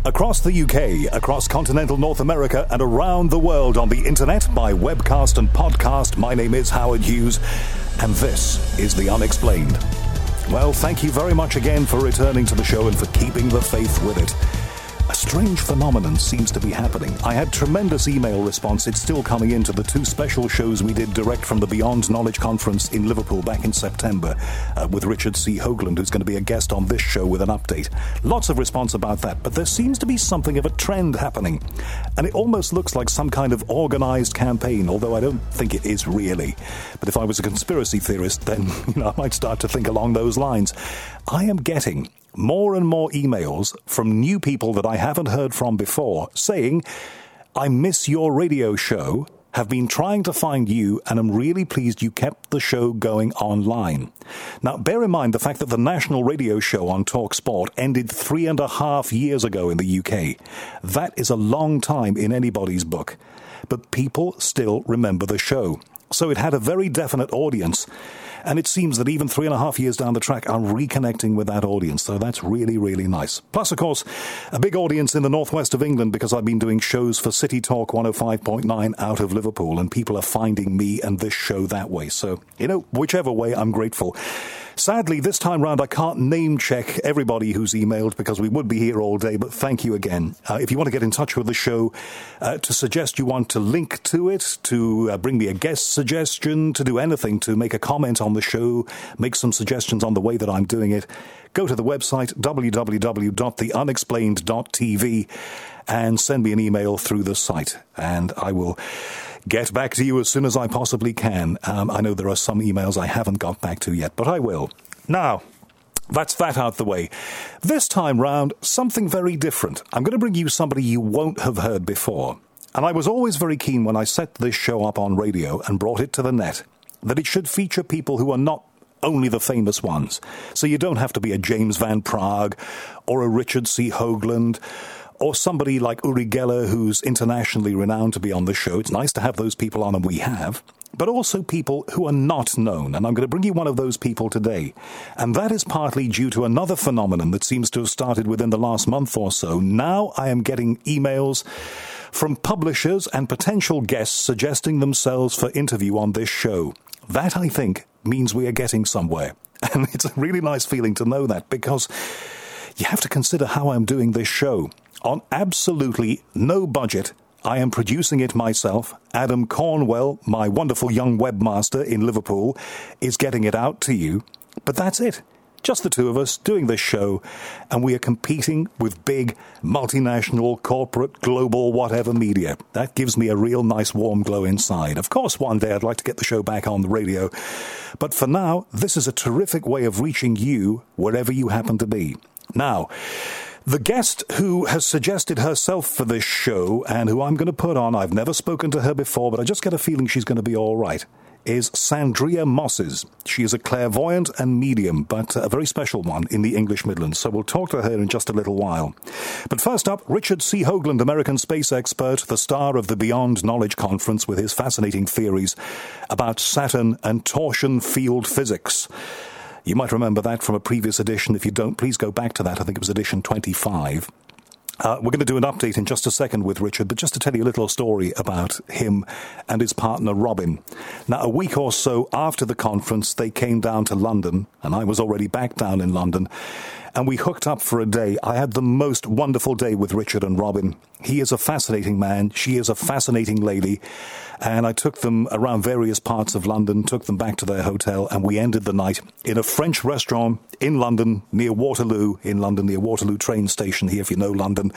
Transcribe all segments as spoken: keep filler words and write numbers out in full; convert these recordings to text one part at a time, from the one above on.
Across the U K, across continental North America, and around the world on the internet, by webcast and podcast, my name is Howard Hughes, and this is The Unexplained. Well, thank you very much again for returning to the show and for keeping the faith with it. A strange phenomenon seems to be happening. I had tremendous email response. It's still coming in to the two special shows we did direct from the Beyond Knowledge Conference in Liverpool back in September uh, with Richard C. Hoagland, who's going to be a guest on this show with an update. Lots of response about that, but there seems to be something of a trend happening. And it almost looks like some kind of organized campaign, although I don't think it is really. But if I was a conspiracy theorist, then you know, I might start to think along those lines. I am getting more and more emails from new people that I haven't heard from before saying, I miss your radio show, have been trying to find you, and I'm really pleased you kept the show going online. Now, bear in mind the fact that the national radio show on TalkSport ended three and a half years ago in the U K. That is a long time in anybody's book. But people still remember the show. So it had a very definite audience. And it seems that even three and a half years down the track, I'm reconnecting with that audience. So that's really, really nice. Plus, of course, a big audience in the northwest of England because I've been doing shows for City Talk one oh five point nine out of Liverpool. And people are finding me and this show that way. So, you know, whichever way, I'm grateful. Sadly, this time round, I can't name check everybody who's emailed because we would be here all day, but thank you again. Uh, if you want to get in touch with the show, uh, to suggest you want to link to it, to uh, bring me a guest suggestion, to do anything, to make a comment on the show, make some suggestions on the way that I'm doing it, go to the website w w w dot the unexplained dot t v and send me an email through the site, and I will get back to you as soon as I possibly can. Um, I know there are some emails I haven't got back to yet, but I will. Now, that's that out the way. This time round, something very different. I'm going to bring you somebody you won't have heard before. And I was always very keen when I set this show up on radio and brought it to the net, that it should feature people who are not only the famous ones. So you don't have to be a James Van Praagh or a Richard C. Hoagland or somebody like Uri Geller, who's internationally renowned to be on the show. It's nice to have those people on, and we have. But also people who are not known. And I'm going to bring you one of those people today. And that is partly due to another phenomenon that seems to have started within the last month or so. Now I am getting emails from publishers and potential guests suggesting themselves for interview on this show. That, I think, means we are getting somewhere. And it's a really nice feeling to know that, because you have to consider how I'm doing this show. On absolutely no budget, I am producing it myself. Adam Cornwell, my wonderful young webmaster in Liverpool, is getting it out to you. But that's it. Just the two of us doing this show, and we are competing with big, multinational, corporate, global, whatever media. That gives me a real nice warm glow inside. Of course, one day I'd like to get the show back on the radio. But for now, this is a terrific way of reaching you wherever you happen to be. Now, the guest who has suggested herself for this show and who I'm going to put on, I've never spoken to her before, but I just get a feeling she's going to be all right, is Sandria Mosses. She is a clairvoyant and medium, but a very special one in the English Midlands, so we'll talk to her in just a little while. But first up, Richard C. Hoagland, American space expert, the star of the Beyond Knowledge Conference with his fascinating theories about Saturn and torsion field physics. You might remember that from a previous edition. If you don't, please go back to that. I think it was edition twenty-five. Uh, we're going to do an update in just a second with Richard, but just to tell you a little story about him and his partner Robin. Now, a week or so after the conference, they came down to London, and I was already back down in London, and we hooked up for a day. I had the most wonderful day with Richard and Robin. He is a fascinating man. She is a fascinating lady. And I took them around various parts of London, took them back to their hotel, and we ended the night in a French restaurant in London, near Waterloo, in London, near Waterloo train station here, if you know London.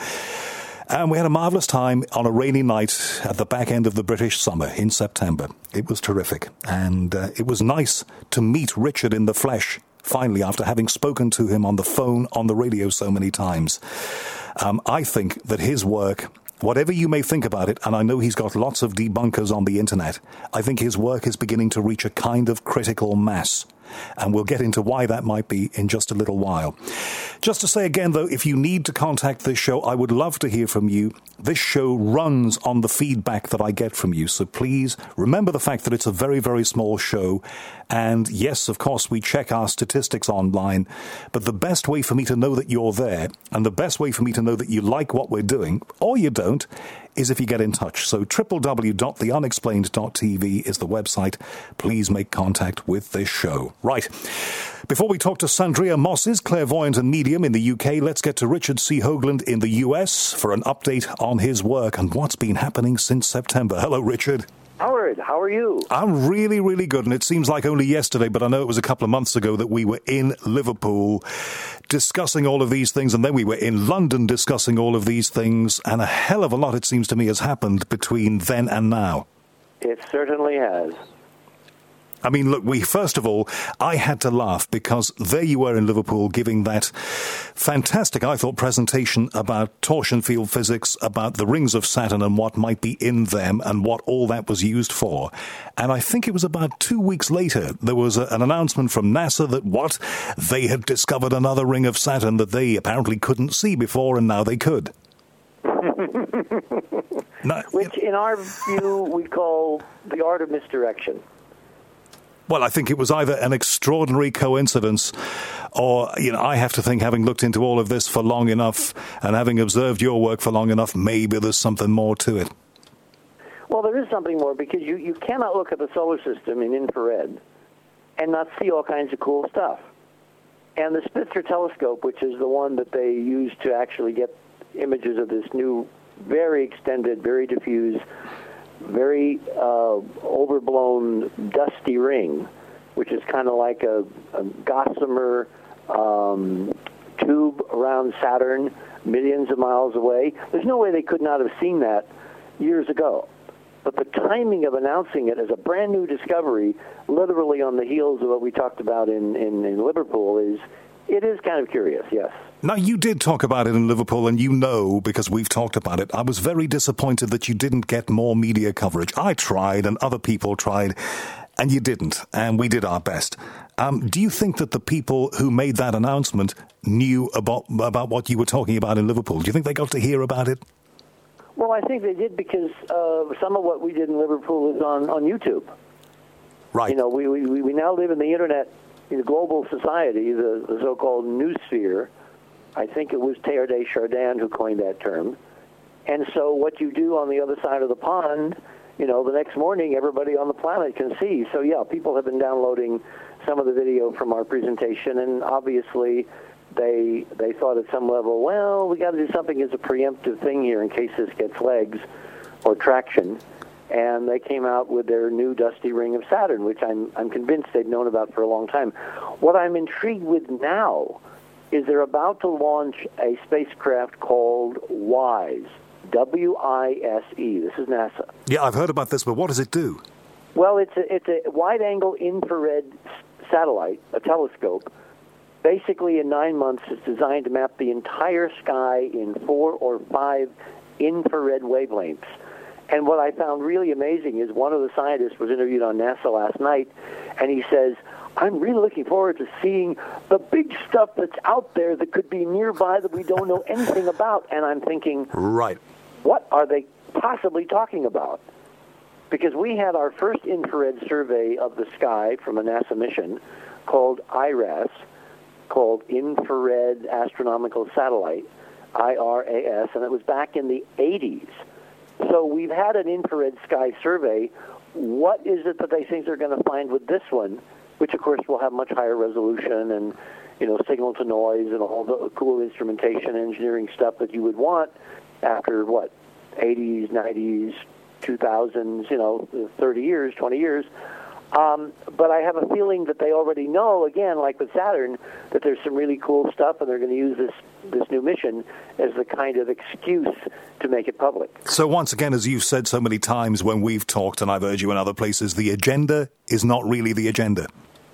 And we had a marvellous time on a rainy night at the back end of the British summer in September. It was terrific. And uh, it was nice to meet Richard in the flesh, finally, after having spoken to him on the phone, on the radio so many times. Um, I think that his work, whatever you may think about it, and I know he's got lots of debunkers on the internet, I think his work is beginning to reach a kind of critical mass. And we'll get into why that might be in just a little while. Just to say again, though, if you need to contact this show, I would love to hear from you. This show runs on the feedback that I get from you. So please remember the fact that it's a very, very small show. And yes, of course, we check our statistics online. But the best way for me to know that you're there, and the best way for me to know that you like what we're doing, or you don't, is if you get in touch. So w w w dot the unexplained dot t v is the website. Please make contact with this show. Right. Before we talk to Sandria Mosses, clairvoyant and medium in the U K, let's get to Richard C. Hoagland in the U S for an update on his work and what's been happening since September. Hello, Richard. Howard, how are you? I'm really, really good, and it seems like only yesterday, but I know it was a couple of months ago that we were in Liverpool discussing all of these things, and then we were in London discussing all of these things, and a hell of a lot, it seems to me, has happened between then and now. It certainly has. I mean, look, we first of all, I had to laugh because there you were in Liverpool giving that fantastic, I thought, presentation about torsion field physics, about the rings of Saturn and what might be in them and what all that was used for. And I think it was about two weeks later, there was a, an announcement from NASA that what? They had discovered another ring of Saturn that they apparently couldn't see before, and now they could. now, Which, in our view, we call the art of misdirection. Well, I think it was either an extraordinary coincidence or, you know, I have to think, having looked into all of this for long enough and having observed your work for long enough, maybe there's something more to it. Well, there is something more because you, you cannot look at the solar system in infrared and not see all kinds of cool stuff. And the Spitzer telescope, which is the one that they use to actually get images of this new, very extended, very diffuse, very uh, overblown, dusty ring, which is kind of like a, a gossamer um, tube around Saturn, millions of miles away. There's no way they could not have seen that years ago. But the timing of announcing it as a brand new discovery, literally on the heels of what we talked about in, in, in Liverpool, is it is kind of curious, yes. Now, you did talk about it in Liverpool, and you know, because we've talked about it, I was very disappointed that you didn't get more media coverage. I tried, and other people tried, and you didn't, and we did our best. Um, do you think that the people who made that announcement knew about about what you were talking about in Liverpool? Do you think they got to hear about it? Well, I think they did because uh, some of what we did in Liverpool is on, on YouTube. Right. You know, we, we, we now live in the Internet, in the global society, the, the so-called noosphere. I think it was Teilhard Chardin who coined that term. And so what you do on the other side of the pond, you know, the next morning everybody on the planet can see. So, yeah, people have been downloading some of the video from our presentation, and obviously they they thought at some level, well, we got to do something as a preemptive thing here in case this gets legs or traction. And they came out with their new dusty ring of Saturn, which I'm I'm convinced they'd known about for a long time. What I'm intrigued with now is they're about to launch a spacecraft called WISE, W I S E. This is NASA. Yeah, I've heard about this, but what does it do? Well, it's a, it's a wide-angle infrared satellite, a telescope. Basically, in nine months, it's designed to map the entire sky in four or five infrared wavelengths. And what I found really amazing is one of the scientists was interviewed on NASA last night, and he says, I'm really looking forward to seeing the big stuff that's out there that could be nearby that we don't know anything about. And I'm thinking, right, what are they possibly talking about? Because we had our first infrared survey of the sky from a NASA mission called I R A S, called Infrared Astronomical Satellite, I R A S, and it was back in the eighties. So we've had an infrared sky survey. What is it that they think they're going to find with this one, which, of course, will have much higher resolution and, you know, signal to noise and all the cool instrumentation engineering stuff that you would want after, what, eighties, nineties, two thousands, you know, thirty years, twenty years. Um, but I have a feeling that they already know, again, like with Saturn, that there's some really cool stuff, and they're going to use this this new mission as the kind of excuse to make it public. So once again, as you've said so many times when we've talked, and I've heard you in other places, the agenda is not really the agenda.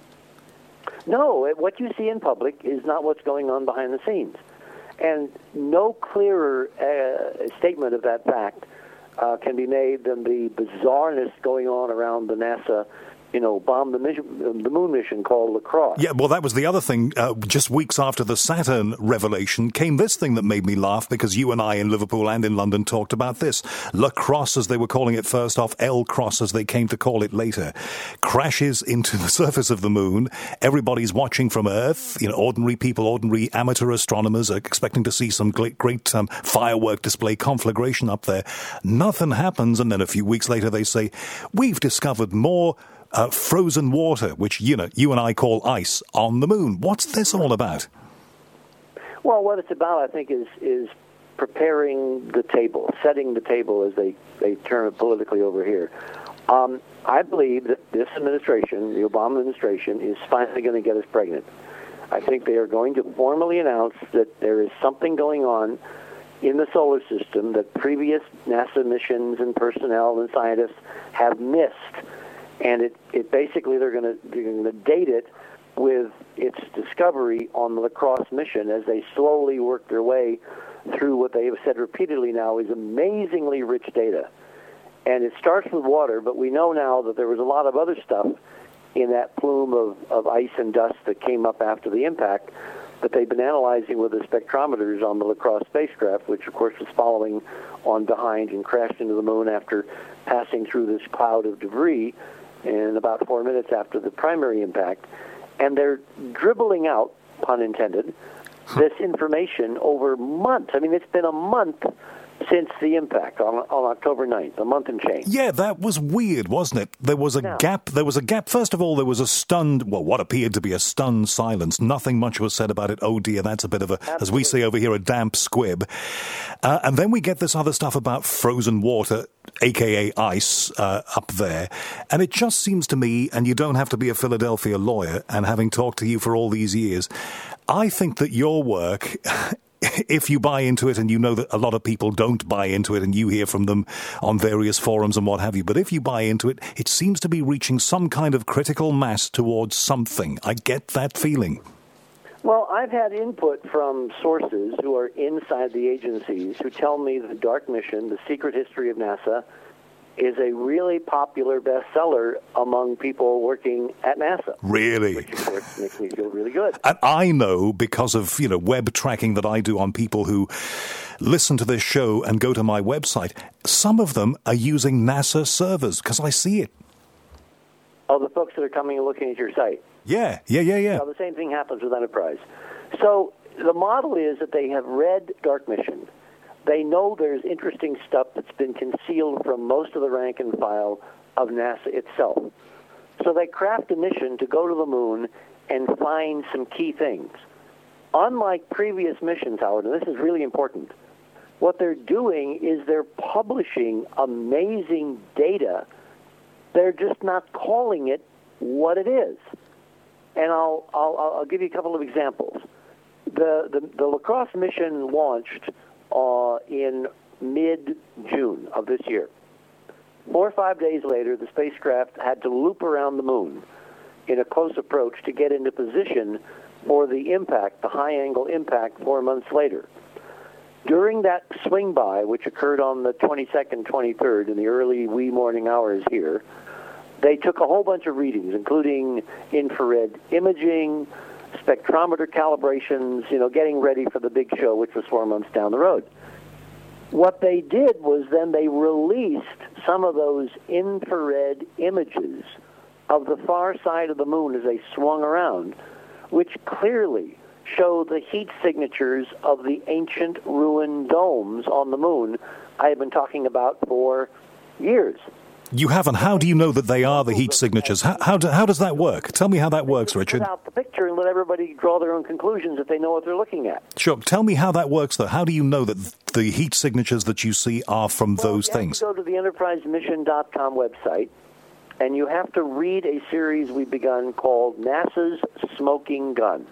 No, what you see in public is not what's going on behind the scenes. And no clearer uh, statement of that fact uh, can be made than the bizarreness going on around the NASA you know, bombed the, mission, the moon mission called Lacrosse. Yeah, well, that was the other thing. Uh, just weeks after the Saturn revelation came this thing that made me laugh, because you and I in Liverpool and in London talked about this. Lacrosse, as they were calling it first off, L-Cross as they came to call it later, crashes into the surface of the moon. Everybody's watching from Earth. You know, ordinary people, ordinary amateur astronomers are expecting to see some great, great um, firework display conflagration up there. Nothing happens, and then a few weeks later they say, we've discovered more Uh, frozen water, which, you know, you and I call ice, on the moon. What's this all about? Well, what it's about, I think, is is preparing the table, setting the table, as they, they term it politically over here. Um, I believe that this administration, the Obama administration, is finally going to get us pregnant. I think they are going to formally announce that there is something going on in the solar system that previous NASA missions and personnel and scientists have missed. And it, it basically, they're going to they're going to date it with its discovery on the Lacrosse mission as they slowly work their way through what they have said repeatedly now is amazingly rich data. And it starts with water, but we know now that there was a lot of other stuff in that plume of, of ice and dust that came up after the impact that they've been analyzing with the spectrometers on the Lacrosse spacecraft, which, of course, was following on behind and crashed into the moon after passing through this cloud of debris in about four minutes after the primary impact. And they're dribbling out, pun intended, this information over months. I mean, it's been a month since the impact on, on October ninth, a month and change. Yeah, that was weird, wasn't it? There was a no. gap. There was a gap. First of all, there was a stunned, well, what appeared to be a stunned silence. Nothing much was said about it. Oh, dear, that's a bit of a, Absolutely. as we say over here, a damp squib. Uh, and then we get this other stuff about frozen water, a k a ice, uh, up there. And it just seems to me, and you don't have to be a Philadelphia lawyer, and having talked to you for all these years, I think that your work... if you buy into it, and you know that a lot of people don't buy into it, and you hear from them on various forums and what have you, but if you buy into it, it seems to be reaching some kind of critical mass towards something. I get that feeling. Well, I've had input from sources who are inside the agencies who tell me the Dark Mission, The Secret History of NASA, is a really popular bestseller among people working at NASA. Really? Which, of course, makes me feel really good. And I know, because of, you know, web tracking that I do on people who listen to this show and go to my website, some of them are using NASA servers, because I see it. Oh, the folks that are coming and looking at your site. Yeah, yeah, yeah, yeah. Now, the same thing happens with Enterprise. So the model is that they have read Dark Mission. They know there's interesting stuff that's been concealed from most of the rank and file of NASA itself. So they craft a mission to go to the moon and find some key things. Unlike previous missions, Howard, and this is really important, what they're doing is they're publishing amazing data. They're just not calling it what it is. And I'll I'll, I'll give you a couple of examples. The the, the Lacrosse mission launched Uh, in mid-June of this year. Four or five days later, the spacecraft had to loop around the moon in a close approach to get into position for the impact, the high-angle impact, four months later. During that swing-by, which occurred on the twenty-second, twenty-third, in the early wee morning hours here, they took a whole bunch of readings, including infrared imaging, spectrometer calibrations, you know, getting ready for the big show, which was four months down the road. What they did was then they released some of those infrared images of the far side of the moon as they swung around, which clearly show the heat signatures of the ancient ruined domes on the moon I have been talking about for years. You haven't. How do you know that they are the heat signatures? How, how, do, how does that work? Tell me how that works, Richard. Put out the picture and let everybody draw their own conclusions if they know what they're looking at. Sure. Tell me how that works, though. How do you know that the heat signatures that you see are from well, those you things? Have to go to the enterprise mission dot com website, and you have to read a series we've begun called NASA's Smoking Gun.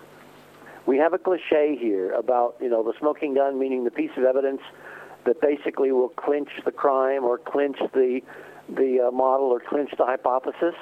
We have a cliche here about, you know, the smoking gun, meaning the piece of evidence that basically will clinch the crime or clinch the the uh, model or clinch the hypothesis.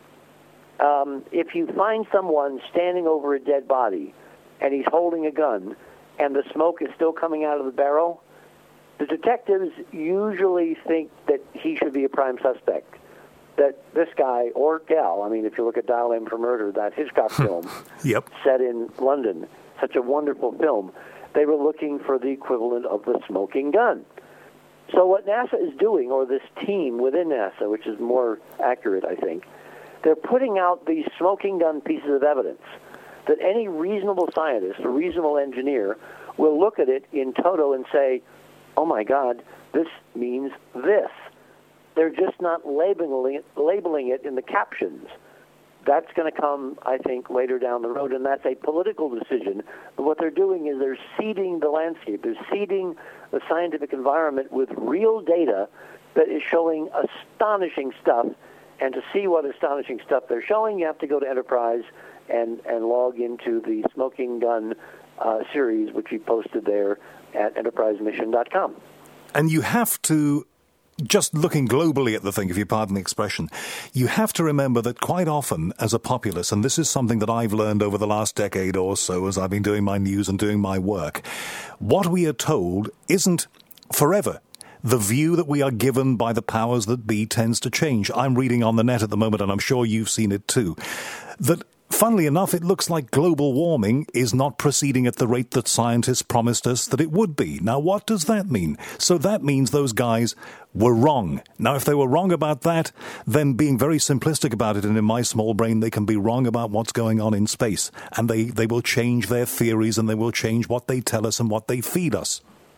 Um, if you find someone standing over a dead body and he's holding a gun and the smoke is still coming out of the barrel, the detectives usually think that he should be a prime suspect. that this guy or gal, I mean, if you look at Dial M for Murder, that Hitchcock film yep. set in London, such a wonderful film, they were looking for the equivalent of the smoking gun. So what NASA is doing, or this team within NASA, which is more accurate, I think, they're putting out these smoking gun pieces of evidence that any reasonable scientist or reasonable engineer will look at it in toto and say, oh my God, this means this. They're just not labeling it, labeling it in the captions. That's going to come, I think, later down the road, and that's a political decision. But what they're doing is they're seeding the landscape. They're seeding the scientific environment with real data that is showing astonishing stuff. And to see what astonishing stuff they're showing, you have to go to Enterprise and, and log into the Smoking Gun uh, series, which we posted there at enterprise mission dot com. And you have to, just looking globally at the thing, if you pardon the expression, you have to remember that quite often as a populace, and this is something that I've learned over the last decade or so as I've been doing my news and doing my work, what we are told isn't forever. The view that we are given by the powers that be tends to change. I'm reading on the net at the moment, and I'm sure you've seen it too, that funnily enough, it looks like global warming is not proceeding at the rate that scientists promised us that it would be. Now, what does that mean? So that means those guys were wrong. Now, if they were wrong about that, then being very simplistic about it, and in my small brain, they can be wrong about what's going on in space. And they, they will change their theories, and they will change what they tell us and what they feed us.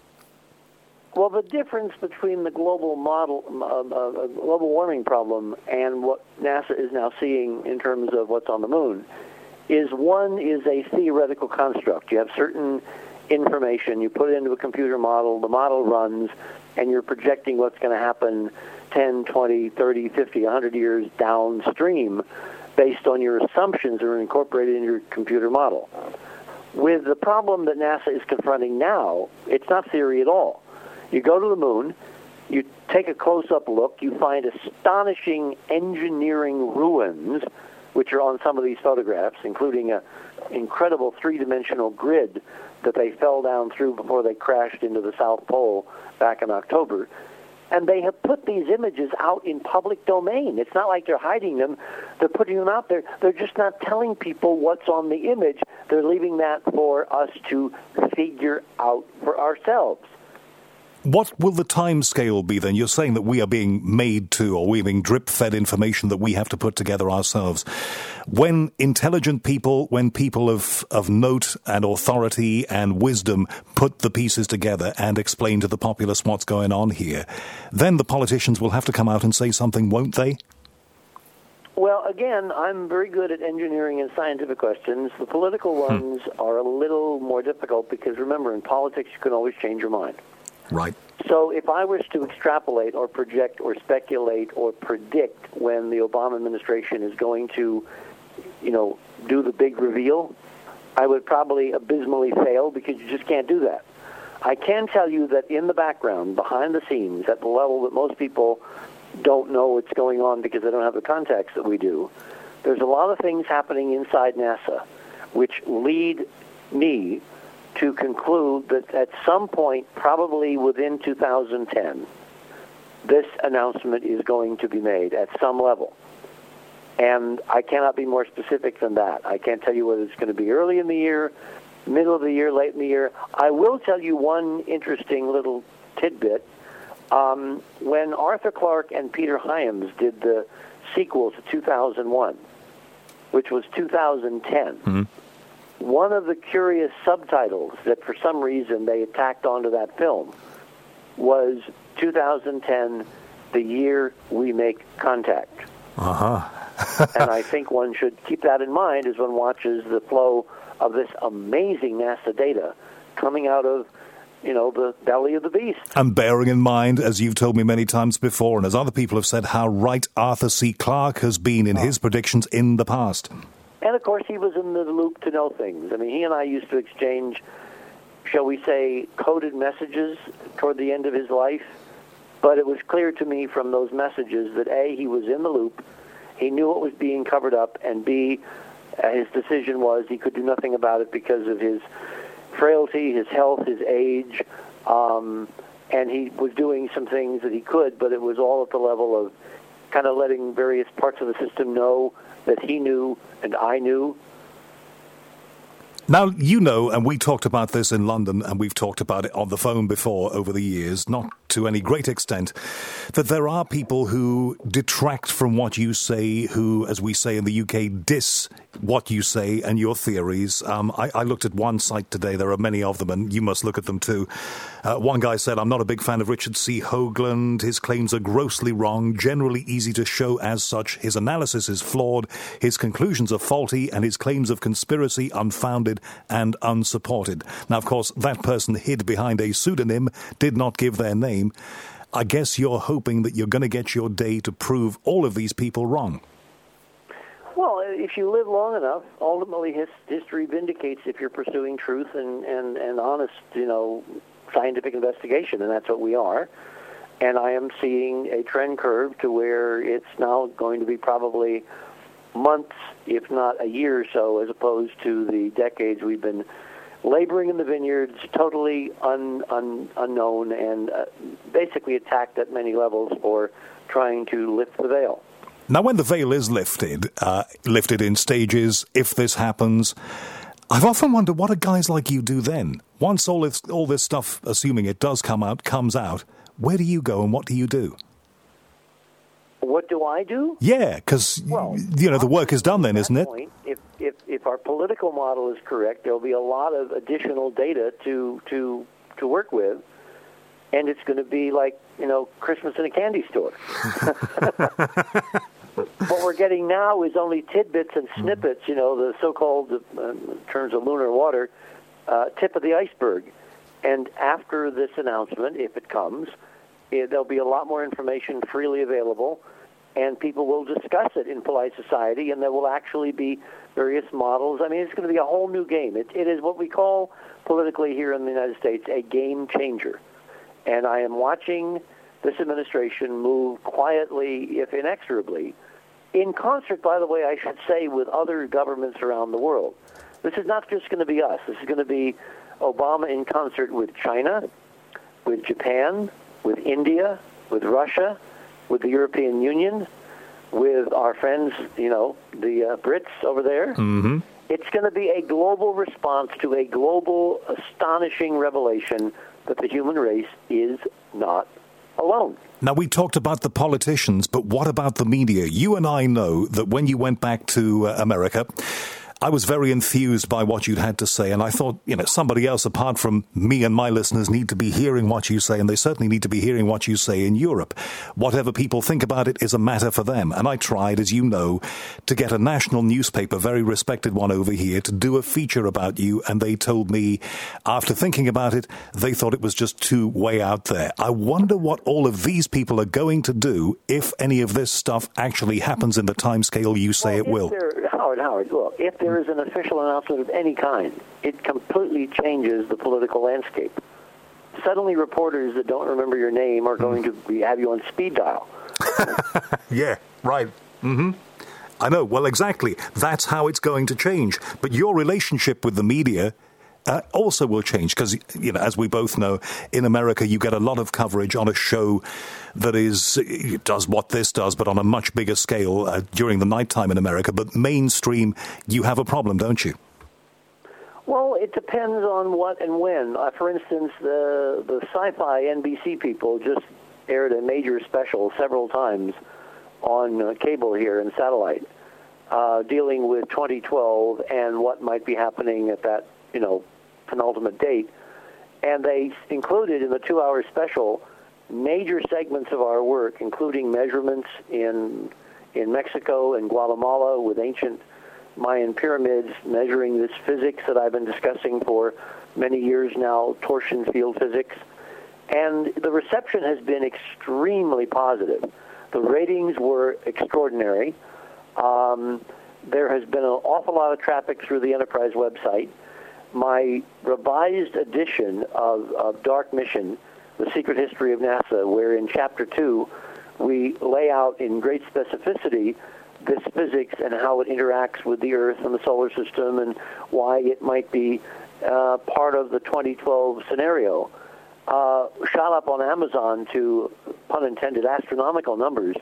Well, the difference between the global model, uh, uh, global warming problem and what NASA is now seeing in terms of what's on the moon is one is a theoretical construct. You have certain information, you put it into a computer model, the model runs, and you're projecting what's going to happen ten, twenty, thirty, fifty, one hundred years downstream based on your assumptions that are incorporated in your computer model. With the problem that NASA is confronting now, it's not theory at all. You go to the moon, you take a close-up look, you find astonishing engineering ruins, which are on some of these photographs, including an incredible three-dimensional grid that they fell down through before they crashed into the South Pole back in October. And they have put these images out in public domain. It's not like they're hiding them. They're putting them out there. They're just not telling people what's on the image. They're leaving that for us to figure out for ourselves. What will the time scale be then? You're saying that we are being made to, or we're being drip-fed information that we have to put together ourselves. When intelligent people, when people of, of note and authority and wisdom put the pieces together and explain to the populace what's going on here, then the politicians will have to come out and say something, won't they? Well, again, I'm very good at engineering and scientific questions. The political ones hmm. are a little more difficult because, remember, in politics you can always change your mind. Right. So if I was to extrapolate or project or speculate or predict when the Obama administration is going to, you know, do the big reveal, I would probably abysmally fail because you just can't do that. I can tell you that in the background, behind the scenes, at the level that most people don't know what's going on because they don't have the context that we do, there's a lot of things happening inside NASA which lead me to conclude that at some point, probably within two thousand ten, this announcement is going to be made at some level. And I cannot be more specific than that. I can't tell you whether it's going to be early in the year, middle of the year, late in the year. I will tell you one interesting little tidbit. Um, when Arthur Clarke and Peter Hyams did the sequel to two thousand one, which was two thousand ten, mm-hmm. one of the curious subtitles that for some reason they tacked onto that film was two thousand ten, the year we make contact. Uh-huh. And I think one should keep that in mind as one watches the flow of this amazing NASA data coming out of, you know, the belly of the beast. And bearing in mind, as you've told me many times before, and as other people have said, how right Arthur C. Clarke has been in oh. his predictions in the past. And, of course, he was in the loop to know things. I mean, he and I used to exchange, shall we say, coded messages toward the end of his life. But it was clear to me from those messages that, A, he was in the loop, he knew what was being covered up, and B, uh, his decision was he could do nothing about it because of his frailty, his health, his age, um, and he was doing some things that he could, but it was all at the level of kind of letting various parts of the system know that he knew and I knew. Now, you know, and we talked about this in London, and we've talked about it on the phone before over the years, not to any great extent, that there are people who detract from what you say, who, as we say in the U K, diss what you say and your theories. Um, I, I looked at one site today. There are many of them, and you must look at them too. Uh, one guy said, I'm not a big fan of Richard C. Hoagland. His claims are grossly wrong, generally easy to show as such. His analysis is flawed, his conclusions are faulty, and his claims of conspiracy unfounded and unsupported. Now, of course, that person hid behind a pseudonym, did not give their name. I guess you're hoping that you're going to get your day to prove all of these people wrong. Well, if you live long enough, ultimately his, history vindicates if you're pursuing truth and, and, and honest, you know, scientific investigation, and that's what we are. And I am seeing a trend curve to where it's now going to be probably months, if not a year or so, as opposed to the decades we've been laboring in the vineyards, totally un, un, unknown and uh, basically attacked at many levels for trying to lift the veil. Now, when the veil is lifted, uh, lifted in stages, if this happens, I've often wondered what do guys like you do then? Once all this, all this stuff, assuming it does come out, comes out, where do you go and what do you do? What do I do? Yeah, because, well, you know, the work is done then, isn't it? Point, if, if, if our political model is correct, there'll be a lot of additional data to, to, to work with, and it's going to be like, you know, Christmas in a candy store. What we're getting now is only tidbits and snippets, you know, the so-called, uh, in terms of lunar water, uh, tip of the iceberg. And after this announcement, if it comes, it, there'll be a lot more information freely available, and people will discuss it in polite society, and there will actually be various models. I mean, it's going to be a whole new game. It, it is what we call politically here in the United States a game changer. And I am watching this administration move quietly, if inexorably, in concert, by the way, I should say, with other governments around the world. This is not just going to be us. This is going to be Obama in concert with China, with Japan, with India, with Russia, with the European Union, with our friends, you know, the uh, Brits over there. Mm-hmm. It's going to be a global response to a global, astonishing revelation that the human race is not alone. Now, we talked about the politicians, but what about the media? You and I know that when you went back to uh, America, I was very enthused by what you'd had to say, and I thought, you know, somebody else apart from me and my listeners need to be hearing what you say, and they certainly need to be hearing what you say in Europe. Whatever people think about it is a matter for them, and I tried, as you know, to get a national newspaper, very respected one over here, to do a feature about you, and they told me, after thinking about it, they thought it was just too way out there. I wonder what all of these people are going to do if any of this stuff actually happens in the timescale you say well, it will. Howard, Howard, look, if there is an official announcement of any kind, it completely changes the political landscape. Suddenly reporters that don't remember your name are going to be, have you on speed dial. Yeah, right. Mm-hmm. I know. Well, exactly. That's how it's going to change. But your relationship with the media uh, also will change because, you know, as we both know, in America you get a lot of coverage on a show that is it does what this does, but on a much bigger scale uh, during the nighttime in America. But mainstream, you have a problem, don't you? Well, it depends on what and when. Uh, for instance, the the sci-fi N B C people just aired a major special several times on uh, cable here and satellite, uh, dealing with twenty twelve and what might be happening at that, you know, penultimate date. And they included in the two-hour special major segments of our work, including measurements in in Mexico and Guatemala with ancient Mayan pyramids, measuring this physics that I've been discussing for many years now, torsion field physics. And the reception has been extremely positive. The ratings were extraordinary. Um, there has been an awful lot of traffic through the Enterprise website. My revised edition of, of Dark Mission, The Secret History of NASA, where in Chapter two we lay out in great specificity this physics and how it interacts with the Earth and the solar system and why it might be uh, part of the twenty twelve scenario, uh, shot up on Amazon to, pun intended, astronomical numbers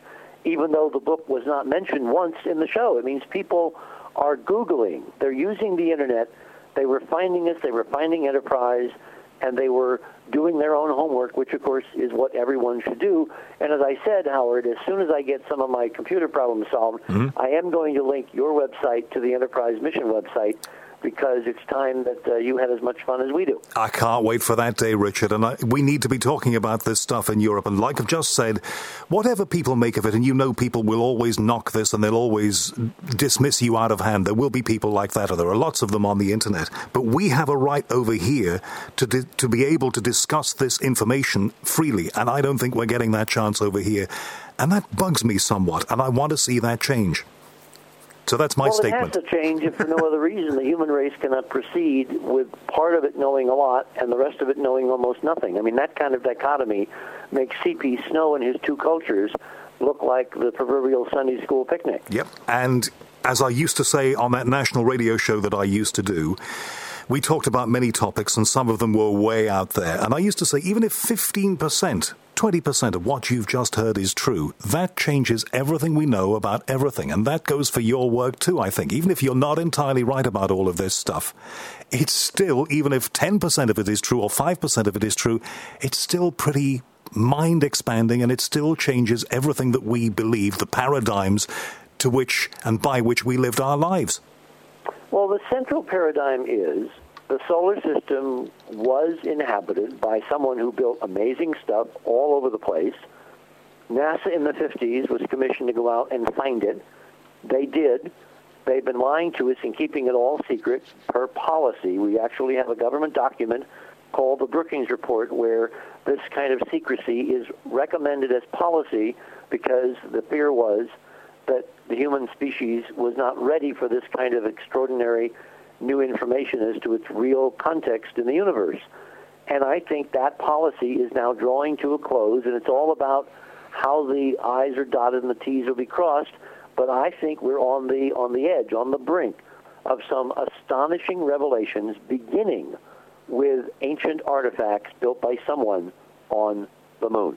even though the book was not mentioned once in the show. It means people are Googling. They're using the Internet. They were finding us. They were finding Enterprise, and they were doing their own homework, which, of course, is what everyone should do. And as I said, Howard, as soon as I get some of my computer problems solved, mm-hmm. I am going to link your website to the Enterprise mission website, because it's time that uh, you had as much fun as we do. I can't wait for that day, Richard. And I, we need to be talking about this stuff in Europe. And like I've just said, whatever people make of it, and you know people will always knock this and they'll always dismiss you out of hand. There will be people like that, or there are lots of them on the Internet. But we have a right over here to di- to be able to discuss this information freely. And I don't think we're getting that chance over here. And that bugs me somewhat. And I want to see that change. So that's my well, statement. Well, it has to change if for no other reason. The human race cannot proceed with part of it knowing a lot and the rest of it knowing almost nothing. I mean, that kind of dichotomy makes C P Snow and his two cultures look like the proverbial Sunday school picnic. Yep. And as I used to say on that national radio show that I used to do, we talked about many topics, and some of them were way out there. And I used to say, even if fifteen percent, twenty percent of what you've just heard is true, that changes everything we know about everything. And that goes for your work too, I think. Even if you're not entirely right about all of this stuff, it's still, even if ten percent of it is true or five percent of it is true, it's still pretty mind-expanding, and it still changes everything that we believe, the paradigms to which and by which we lived our lives. Well, the central paradigm is the solar system was inhabited by someone who built amazing stuff all over the place. NASA in the fifties was commissioned to go out and find it. They did. They've been lying to us and keeping it all secret per policy. We actually have a government document called the Brookings Report where this kind of secrecy is recommended as policy because the fear was that the human species was not ready for this kind of extraordinary new information as to its real context in the universe. And I think that policy is now drawing to a close, and it's all about how the I's are dotted and the T's will be crossed. But I think we're on the on the edge, on the brink of some astonishing revelations, beginning with ancient artifacts built by someone on the moon.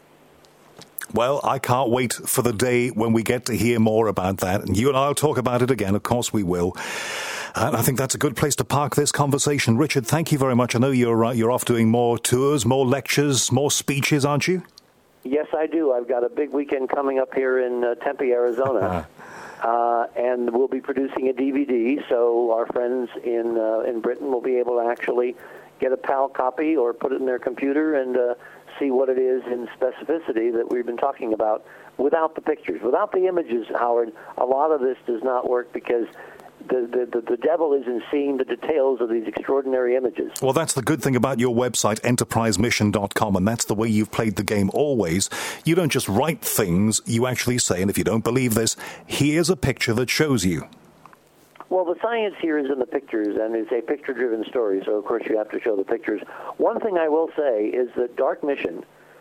Well, I can't wait for the day when we get to hear more about that. And you and I will talk about it again. Of course we will. And I think that's a good place to park this conversation. Richard, thank you very much. I know you're uh, you're off doing more tours, more lectures, more speeches, aren't you? Yes, I do. I've got a big weekend coming up here in uh, Tempe, Arizona. uh, and we'll be producing a D V D, so our friends in uh, in Britain will be able to actually get a PAL copy or put it in their computer and uh, see what it is in specificity that we've been talking about without the pictures. Without the images, Howard, a lot of this does not work because the, the, the, the devil is in seeing the details of these extraordinary images. Well, that's the good thing about your website, enterprise mission dot com, and that's the way you've played the game always. You don't just write things, you actually say, and if you don't believe this, here's a picture that shows you. Well, the science here is in the pictures, and it's a picture-driven story, so of course you have to show the pictures. One thing I will say is that Dark Mission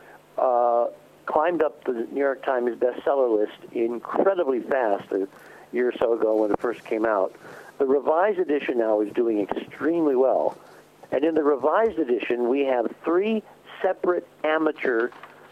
uh, climbed up the New York Times bestseller list incredibly fast a year or so ago when it first came out. The revised edition now is doing extremely well, and in the revised edition we have three separate amateur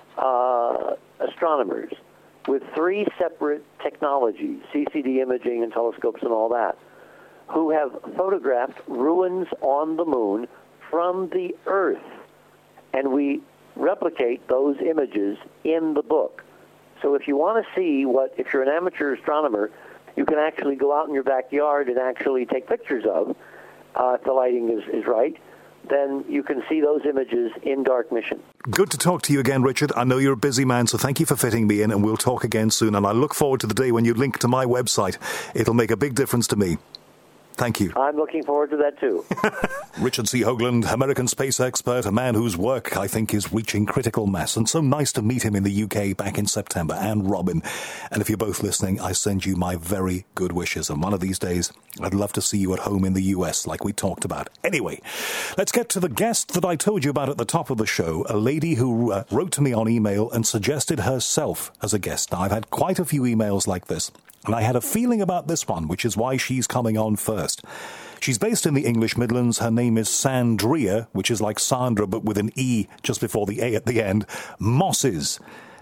uh, astronomers with three separate technologies, C C D imaging and telescopes and all that, who have photographed ruins on the moon from the Earth. And we replicate those images in the book. So if you want to see what, if you're an amateur astronomer, you can actually go out in your backyard and actually take pictures of, uh, if the lighting is, is right, then you can see those images in Dark Mission. Good to talk to you again, Richard. I know you're a busy man, so thank you for fitting me in, and we'll talk again soon. And I look forward to the day when you link to my website. It'll make a big difference to me. Thank you. I'm looking forward to that, too. Richard C. Hoagland, American space expert, a man whose work, I think, is reaching critical mass. And so nice to meet him in the U K back in September, and Robin. And if you're both listening, I send you my very good wishes. And one of these days, I'd love to see you at home in the U S, like we talked about. Anyway, let's get to the guest that I told you about at the top of the show, a lady who uh, wrote to me on email and suggested herself as a guest. Now, I've had quite a few emails like this, and I had a feeling about this one, which is why she's coming on first. She's based in the English Midlands. Her name is Sandria, which is like Sandra, but with an E just before the A at the end. Mosses.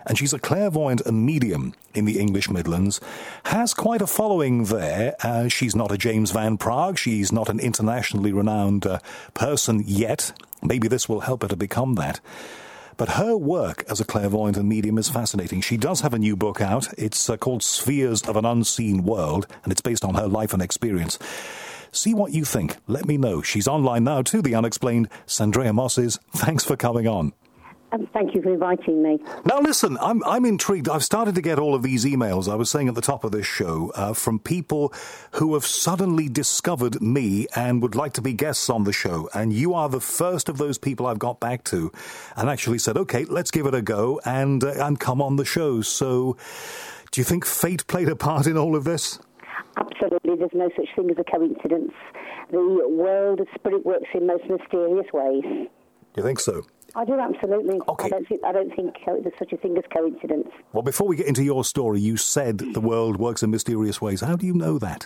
and she's a clairvoyant and medium in the English Midlands, has quite a following there. Uh, she's not a James Van Praagh. She's not an internationally renowned uh, person yet. Maybe this will help her to become that. But her work as a clairvoyant and medium is fascinating. She does have a new book out. It's uh, called Spheres of an Unseen World, and it's based on her life and experience. See what you think. Let me know. She's online now too, The Unexplained. Sandrea Mosses, thanks for coming on. Um, thank you for inviting me. Now listen, I'm I'm intrigued. I've started to get all of these emails, I was saying at the top of this show, uh, from people who have suddenly discovered me and would like to be guests on the show. And you are the first of those people I've got back to and actually said, okay, let's give it a go and, uh, and come on the show. So do you think fate played a part in all of this? Absolutely. There's no such thing as a coincidence. The world of spirit works in most mysterious ways. Do you think so? I do, absolutely. Okay. I don't think, I don't think co- there's such a thing as coincidence. Well, before we get into your story, you said the world works in mysterious ways. How do you know that?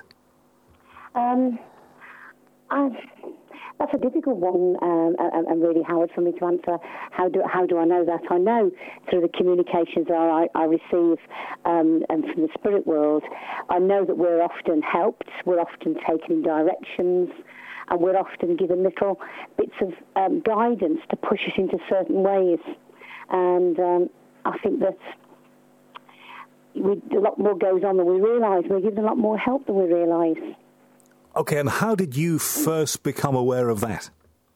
Um, I, that's a difficult one, um, and, and really, Howard, for me to answer. How do how do I know that? I know through the communications that I, I receive um, and from the spirit world. I know that we're often helped, we're often taken in directions, and we're often given little bits of um, guidance to push us into certain ways. And um, I think that we, a lot more goes on than we realise. We're given a lot more help than we realise. Okay, and how did you first become aware of that?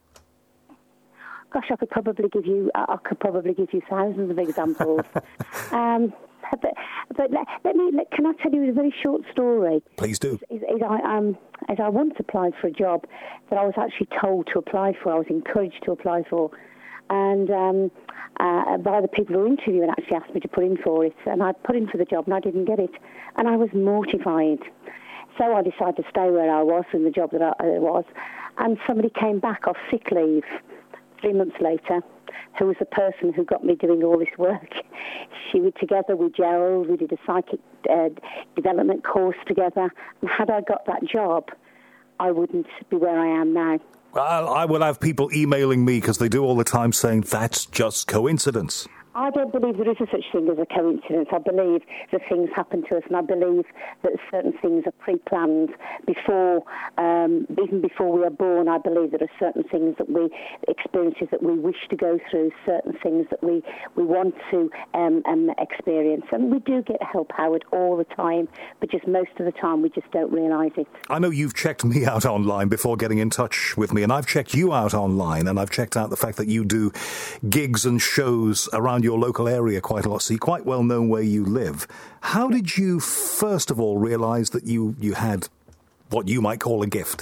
Gosh, I could probably give you. I could probably give you thousands of examples. um, but but let, let me. Let, can I tell you a very short story? Please do. Is, is I um as I once applied for a job that I was actually told to apply for. I was encouraged to apply for, and um, uh, by the people who were interviewing actually asked me to put in for it, and I put in for the job and I didn't get it, and I was mortified. So I decided to stay where I was in the job that I was, and somebody came back off sick leave three months later, who was the person who got me doing all this work. She was together, we gelled, we did a psychic uh, development course together, and had I got that job, I wouldn't be where I am now. Well, I will have people emailing me, because they do all the time, saying that's just coincidence. I don't believe there is a such thing as a coincidence. I believe that things happen to us, and I believe that certain things are pre-planned before, um, even before we are born. I believe there are certain things that we, experiences that we wish to go through, certain things that we, we want to um, um, experience. And we do get help, Howard, all the time, but just most of the time we just don't realise it. I know you've checked me out online before getting in touch with me, and I've checked you out online, and I've checked out the fact that you do gigs and shows around your local area quite a lot, so you're quite well known where you live. How did you first of all realise that you, you had what you might call a gift?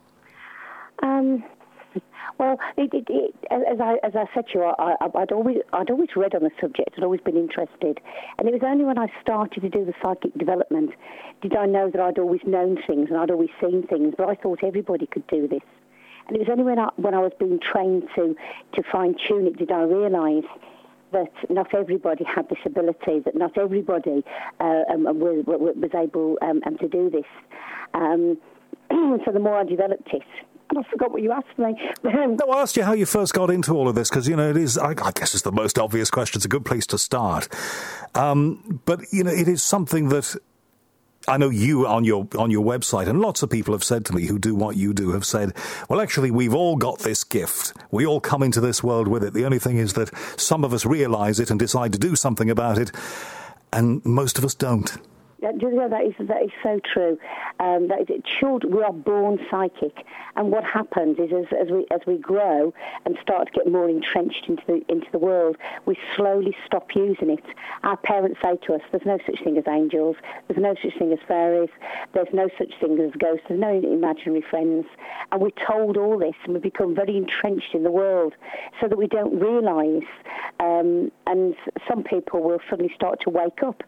Um, well, it, it, it, as I as I said to you, I, I, I'd always I'd always read on the subject. I'd always been interested, and it was only when I started to do the psychic development did I know that I'd always known things and I'd always seen things, but I thought everybody could do this. And it was only when I when I was being trained to to fine tune it did I realise that not everybody had this ability, that not everybody uh, um, was, was able um, um, to do this. Um, so the more I developed it, and I forgot what you asked me. No, I asked you how you first got into all of this, because, you know, it is, I, I guess it's the most obvious question. It's a good place to start. Um, but, you know, it is something that I know you on your on your website, and lots of people have said to me who do what you do, have said, well, actually, we've all got this gift. We all come into this world with it. The only thing is that some of us realise it and decide to do something about it, and most of us don't. Yeah, that is that is so true. Um, that is, children, we are born psychic, and what happens is as, as we as we grow and start to get more entrenched into the into the world, we slowly stop using it. Our parents say to us, "There's no such thing as angels. There's no such thing as fairies. There's no such thing as ghosts. There's no imaginary friends." And we're told all this, and we become very entrenched in the world, so that we don't realise. Um, and some people will suddenly start to wake up.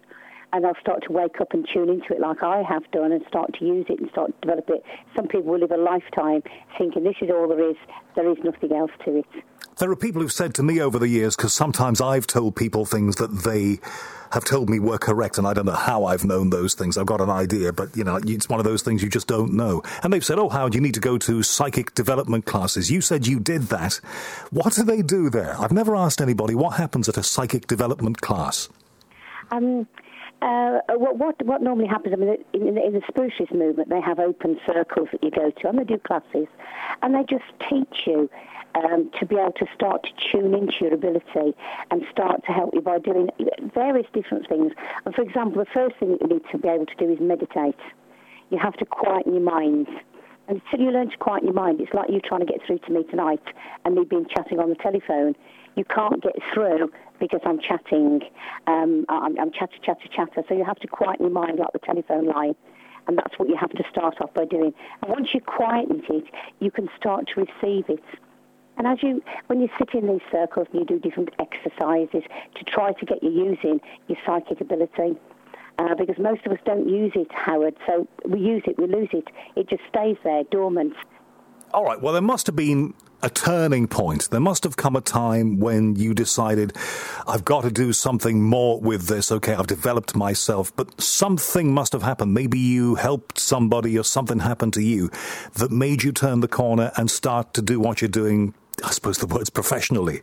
and they'll start to wake up and tune into it like I have done and start to use it and start to develop it. Some people will live a lifetime thinking this is all there is, there is nothing else to it. There are people who've said to me over the years, because sometimes I've told people things that they have told me were correct, and I don't know how I've known those things. I've got an idea, but, you know, it's one of those things you just don't know. And they've said, oh, Howard, you need to go to psychic development classes. You said you did that. What do they do there? I've never asked anybody what happens at a psychic development class. Um... Uh, what, what what normally happens, I mean, in, in, in the spiritualist movement, they have open circles that you go to, and they do classes, and they just teach you um, to be able to start to tune into your ability and start to help you by doing various different things. And for example, the first thing that you need to be able to do is meditate. You have to quieten your mind. And until you learn to quieten your mind, it's like you trying to get through to me tonight and me being chatting on the telephone. You can't get through because I'm chatting. Um, I'm, I'm chatter, chatter, chatter. So you have to quieten your mind like the telephone line. And that's what you have to start off by doing. And once you quieten it, you can start to receive it. And as you, when you sit in these circles and you do different exercises to try to get you using your psychic ability, uh, because most of us don't use it, Howard. So we use it, we lose it. It just stays there, dormant. All right, well, there must have been a turning point. There must have come a time when you decided, I've got to do something more with this. Okay, I've developed myself, but something must have happened. Maybe you helped somebody or something happened to you that made you turn the corner and start to do what you're doing, I suppose the word's professionally.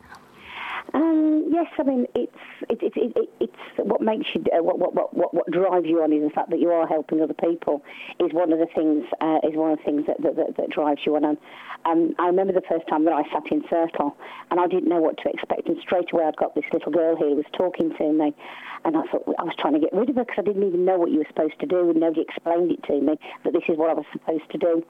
Um, yes, I mean, it's it, it, it, it, it's what makes you, uh, what, what, what, what drives you on is the fact that you are helping other people is one of the things, uh, is one of the things that, that, that, that drives you on. And um, I remember the first time that I sat in circle and I didn't know what to expect, and straight away I'd got this little girl here who was talking to me, and I thought, I was trying to get rid of her because I didn't even know what you were supposed to do, and nobody explained it to me, that this is what I was supposed to do.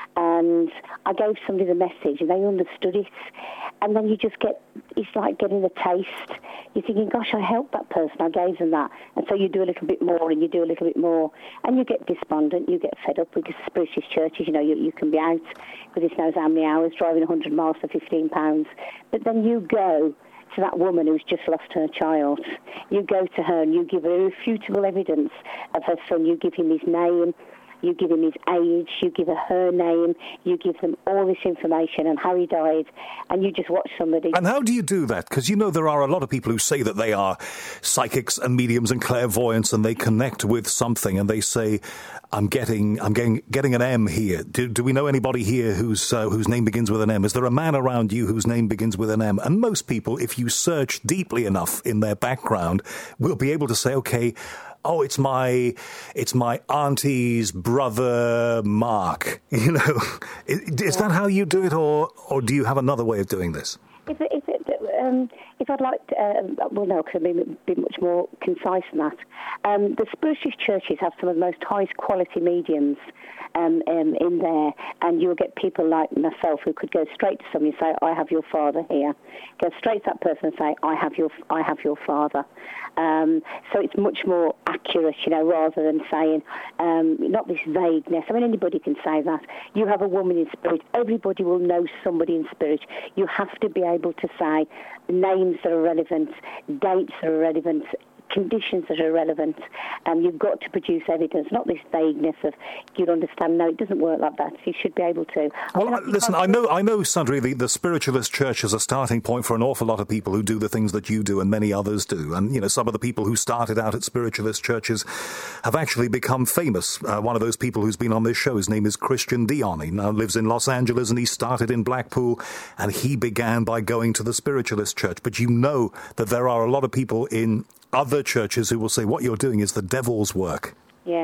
And I gave somebody the message and they understood it, and then you just get, it's like getting a taste. You're thinking, gosh, I helped that person, I gave them that, and so you do a little bit more and you do a little bit more, and you get despondent, you get fed up, because spiritualist churches, you know, you, you can be out for this knows how many hours, driving one hundred miles for fifteen pounds, but then you go to that woman who's just lost her child. You go to her and you give her irrefutable evidence of her son. You give him his name, you give him his age, you give her her name, you give them all this information and how he died, and you just watch somebody. And how do you do that? Because, you know, there are a lot of people who say that they are psychics and mediums and clairvoyants, and they connect with something, and they say, I'm getting I'm getting, getting an M here. Do, do we know anybody here whose, uh, whose name begins with an M? Is there a man around you whose name begins with an M? And most people, if you search deeply enough in their background, will be able to say, okay, oh, it's my, it's my auntie's brother, Mark. You know, is, is that how you do it, or or do you have another way of doing this? If, it, if, it, um, if I'd like to, uh, well, no, because I'd be, be much more concise than that. Um, the spiritualist churches have some of the most highest quality mediums um, um, in there, and you'll get people like myself who could go straight to somebody and say, I have your father here. Go straight to that person and say, I have your, I have your father. Um, so it's much more accurate, you know, rather than saying, um, not this vagueness. I mean, anybody can say that. You have a woman in spirit. Everybody will know somebody in spirit. You have to be able to say names that are relevant, dates that are relevant, conditions that are relevant, and you've got to produce evidence, not this vagueness of, you understand, no, it doesn't work like that. You should be able to. Well, I mean, listen, I know, I know, Sundry, the, the spiritualist church is a starting point for an awful lot of people who do the things that you do and many others do. And, you know, some of the people who started out at spiritualist churches have actually become famous. Uh, one of those people who's been on this show, his name is Christian Dion. He now lives in Los Angeles, and he started in Blackpool, and he began by going to the spiritualist church. But you know that there are a lot of people in other churches who will say what you're doing is the devil's work. Yes.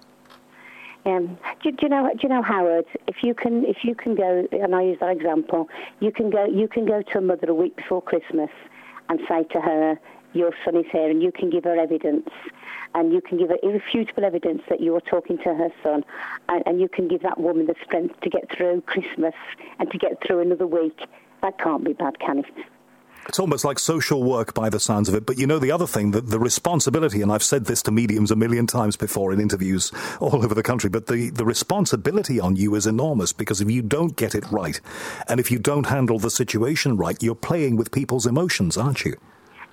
Um, do, do you know? Do you know, Howard? If you can, if you can go, and I use that example, you can go. You can go to a mother a week before Christmas and say to her, "Your son is here," and you can give her evidence, and you can give her irrefutable evidence that you are talking to her son, and, and you can give that woman the strength to get through Christmas and to get through another week. That can't be bad, can it? It's almost like social work by the sounds of it. But you know, the other thing, that the responsibility, and I've said this to mediums a million times before in interviews all over the country, but the, the responsibility on you is enormous, because if you don't get it right, and if you don't handle the situation right, you're playing with people's emotions, aren't you?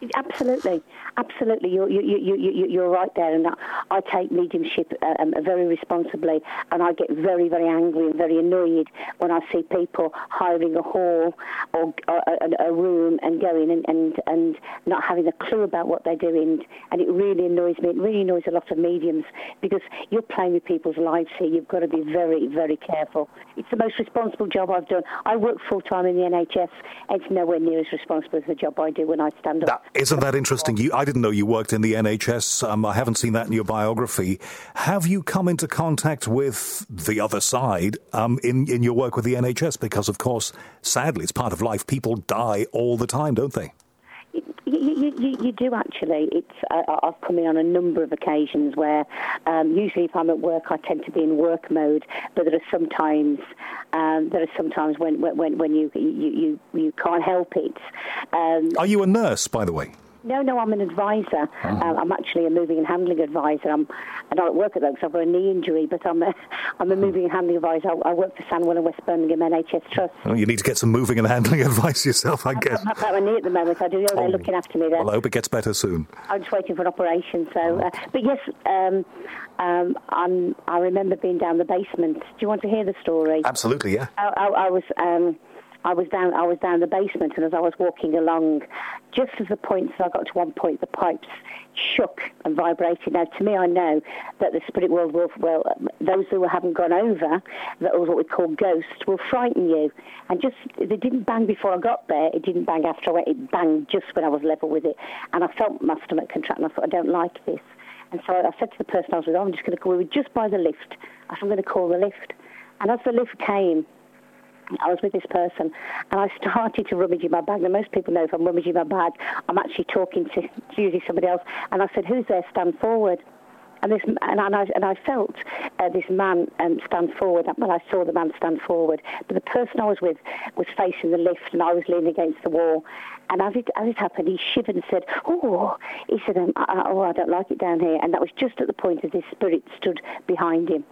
Absolutely, absolutely. You're you you you you're right there, and I take mediumship um, very responsibly, and I get very very angry and very annoyed when I see people hiring a hall or, or a, a room and going and, and and not having a clue about what they're doing, and it really annoys me. It really annoys a lot of mediums because you're playing with people's lives here. You've got to be very very careful. It's the most responsible job I've done. I work full time in the N H S. It's nowhere near as responsible as the job I do when I stand up. That, isn't that interesting? You, I didn't know you worked in the N H S. Um, I haven't seen that in your biography. Have you come into contact with the other side um, in, in your work with the N H S? Because, of course, sadly, it's part of life. People die all the time, don't they? You, you, you, you do actually. It's uh, I've come in on a number of occasions where um, usually if I'm at work I tend to be in work mode, but there are sometimes um, there are sometimes when when when you you you, you can't help it. Um, Are you a nurse, by the way? No, no, I'm an advisor. Oh. Um, I'm actually a moving and handling advisor. I'm, I don't work at that because I've got a knee injury, but I'm a, I'm a moving and handling advisor. I, I work for Sandwell and West Birmingham N H S Trust. Well, you need to get some moving and handling advice yourself, I guess. I'm not about my knee at the moment. I do know they're Oh. looking after me there. Well, I hope it gets better soon. I'm just waiting for an operation. So, uh, but yes, um, um, I'm, I remember being down the basement. Do you want to hear the story? Absolutely, yeah. I, I, I was. Um, I was down. I was down the basement, and as I was walking along, just as the point, so I got to one point, the pipes shook and vibrated. Now, to me, I know that the spirit world will, well, those who haven't gone over, that was what we call ghosts, will frighten you. And just, they didn't bang before I got there. It didn't bang after I went. It banged just when I was level with it, and I felt my stomach contract. And I thought, I don't like this. And so I said to the person I was with, oh, I'm just going to call. We were just by the lift. I said, I'm going to call the lift. And as the lift came, I was with this person, and I started to rummage in my bag. Now, most people know if I'm rummaging my bag, I'm actually talking to, to usually somebody else. And I said, "Who's there? Stand forward." And this, and I, and I felt uh, this man um, stand forward. Well, I saw the man stand forward, but the person I was with was facing the lift, and I was leaning against the wall. And as it as it happened, he shivered and said, "Oh," he said, um, I, "Oh, I don't like it down here." And that was just at the point as this spirit stood behind him.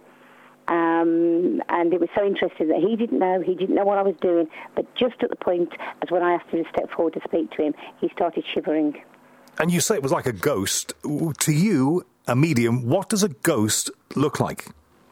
Um, and it was so interesting that he didn't know, he didn't know what I was doing, but just at the point as when I asked him to step forward to speak to him, he started shivering. And you say it was like a ghost. To you, a medium, what does a ghost look like?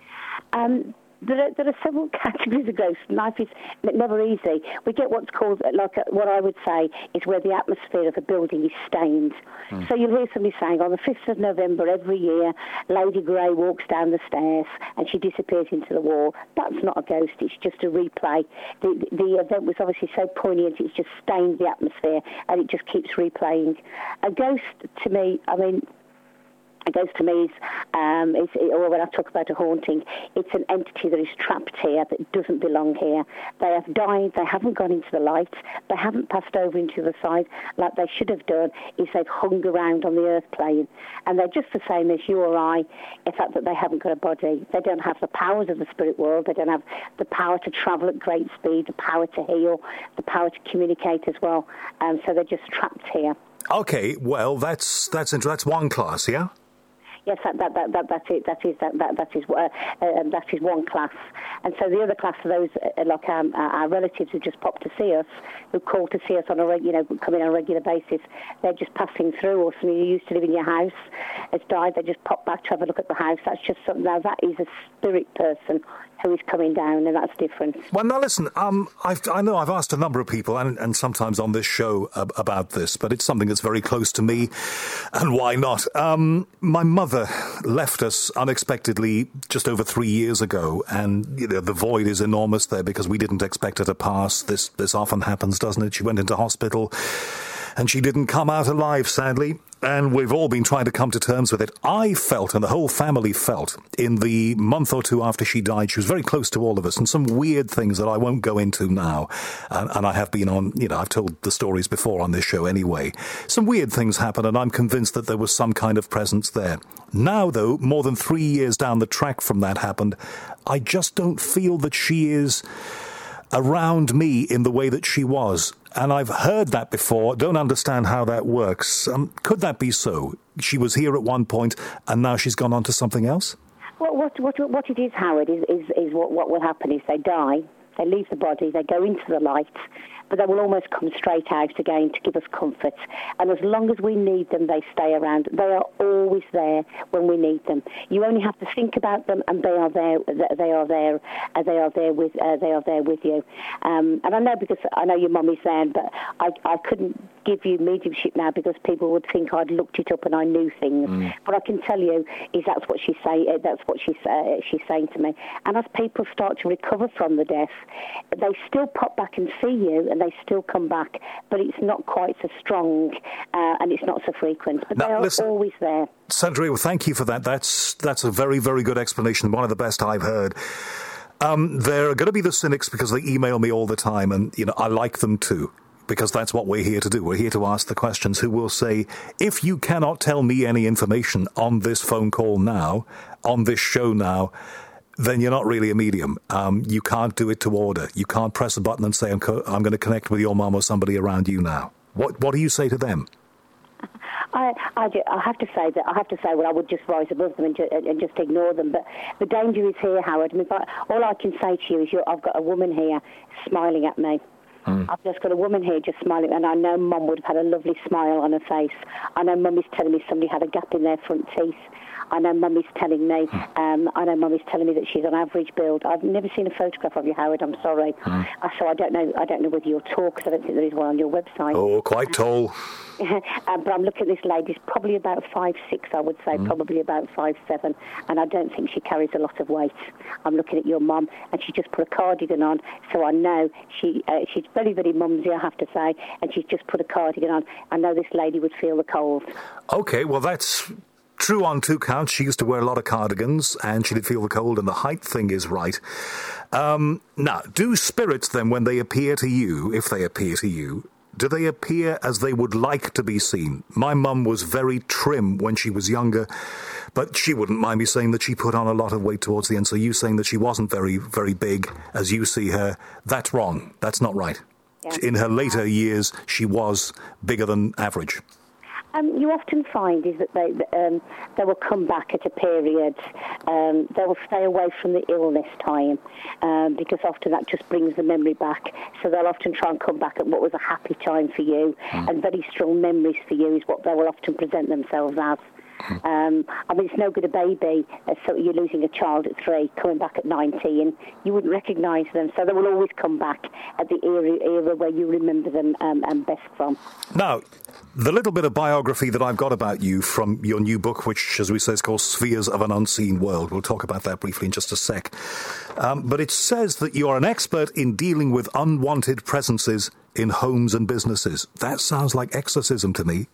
Um, there are, there are several categories of ghosts. Life is never easy. We get what's called, like a, what I would say, is where the atmosphere of a building is stained. Mm. So you'll hear somebody saying, on the fifth of November every year, Lady Grey walks down the stairs and she disappears into the wall. That's not a ghost, it's just a replay. The, the event was obviously so poignant, it's just stained the atmosphere and it just keeps replaying. A ghost, to me, I mean, a ghost to me is, um, is, or when I talk about a haunting, it's an entity that is trapped here, that doesn't belong here. They have died, they haven't gone into the light, they haven't passed over into the side like they should have done, is they've hung around on the earth plane. And they're just the same as you or I, in fact that they haven't got a body. They don't have the powers of the spirit world, they don't have the power to travel at great speed, the power to heal, the power to communicate as well. Um, so they're just trapped here. Okay, well, that's that's inter- that's one class, yeah? Yes, that that that, that that's it. That is that that, that is uh, uh, that is one class, and so the other class are those uh, like um, our relatives who just pop to see us, who call to see us on a reg- you know come in on a regular basis. They're just passing through, or somebody who used to live in your house has died. They just pop back to have a look at the house. That's just something. Now that is a spirit person who is coming down, and that's different. Well, now listen, um, I've, I know I've asked a number of people, and, and sometimes on this show, uh, about this, but it's something that's very close to me, and why not? Um, my mother left us unexpectedly just over three years ago, and you know, the void is enormous there because we didn't expect her to pass. This, this often happens, doesn't it? She went into hospital, and she didn't come out alive, sadly. And we've all been trying to come to terms with it. I felt, and the whole family felt, in the month or two after she died, she was very close to all of us, and some weird things that I won't go into now. And, and I have been on, you know, I've told the stories before on this show anyway. Some weird things happened, and I'm convinced that there was some kind of presence there. Now, though, more than three years down the track from that happened, I just don't feel that she is around me in the way that she was. And I've heard that before, don't understand how that works. Um, could that be so? She was here at one point, and now she's gone on to something else? Well, what what what it is, Howard, is, is, is what, what will happen is they die, they leave the body, they go into the light, but they will almost come straight out again to give us comfort. And as long as we need them, they stay around. They are always there when we need them. You only have to think about them, and they are there. They are there. Uh, they are there with. Uh, they are there with you. Um, and I know because I know your mum is there, but I, I couldn't give you mediumship now because people would think I'd looked it up and I knew things. Mm. But I can tell you is that's what she's say. Uh, that's what she's uh, she's saying to me. And as people start to recover from the death, they still pop back and see you, and they still come back, but it's not quite so strong uh, and it's not so frequent. But now, they are listen, always there. Sandra, well, thank you for that. That's that's a very, very good explanation. One of the best I've heard. Um, there are going to be the cynics because they email me all the time, and you know I like them too. Because that's what we're here to do. We're here to ask the questions, who will say, if you cannot tell me any information on this phone call now, on this show now, then you're not really a medium. Um, you can't do it to order. You can't press a button and say, I'm, co- I'm going to connect with your mum or somebody around you now. What What do you say to them? I, I, I have to say that I have to say well I would just rise above them and, ju- and just ignore them. But the danger is here, Howard. I mean, I, all I can say to you is you're, I've got a woman here smiling at me. Mm. I've just got a woman here just smiling, and I know Mum would have had a lovely smile on her face. I know Mum is telling me somebody had a gap in their front teeth. I know Mum is telling me, mm. um, I know Mum is telling me that she's on average build. I've never seen a photograph of you, Howard. I'm sorry. Mm. Uh, so I don't know. I don't know whether you're tall, because I don't think there is one on your website. Oh, quite tall. um, but I'm looking at this lady. She's probably about five six, I would say, mm. probably about five seven, and I don't think she carries a lot of weight. I'm looking at your mum, and she just put a cardigan on, so I know she uh, she's very, very mumsy, I have to say, and she's just put a cardigan on. I know this lady would feel the cold. Okay, well, that's true on two counts. She used to wear a lot of cardigans, and she did feel the cold, and the height thing is right. Um, now, do spirits then, when they appear to you, if they appear to you, do they appear as they would like to be seen? My mum was very trim when she was younger, but she wouldn't mind me saying that she put on a lot of weight towards the end. So you saying that she wasn't very, very big as you see her, that's wrong. That's not right. Yeah. In her later years, she was bigger than average. Um, you often find is that they um, they will come back at a period. Um, they will stay away from the illness time um, because often that just brings the memory back. So they'll often try and come back at what was a happy time for you, mm. and very strong memories for you is what they will often present themselves as. Um, I mean, it's no good a baby, uh, so you're losing a child at three, coming back at nineteen. You wouldn't recognise them, so they will always come back at the era, era where you remember them um, and best from. Now, the little bit of biography that I've got about you from your new book, which, as we say, is called Spheres of an Unseen World. We'll talk about that briefly in just a sec. Um, but it says that you're an expert in dealing with unwanted presences in homes and businesses. That sounds like exorcism to me.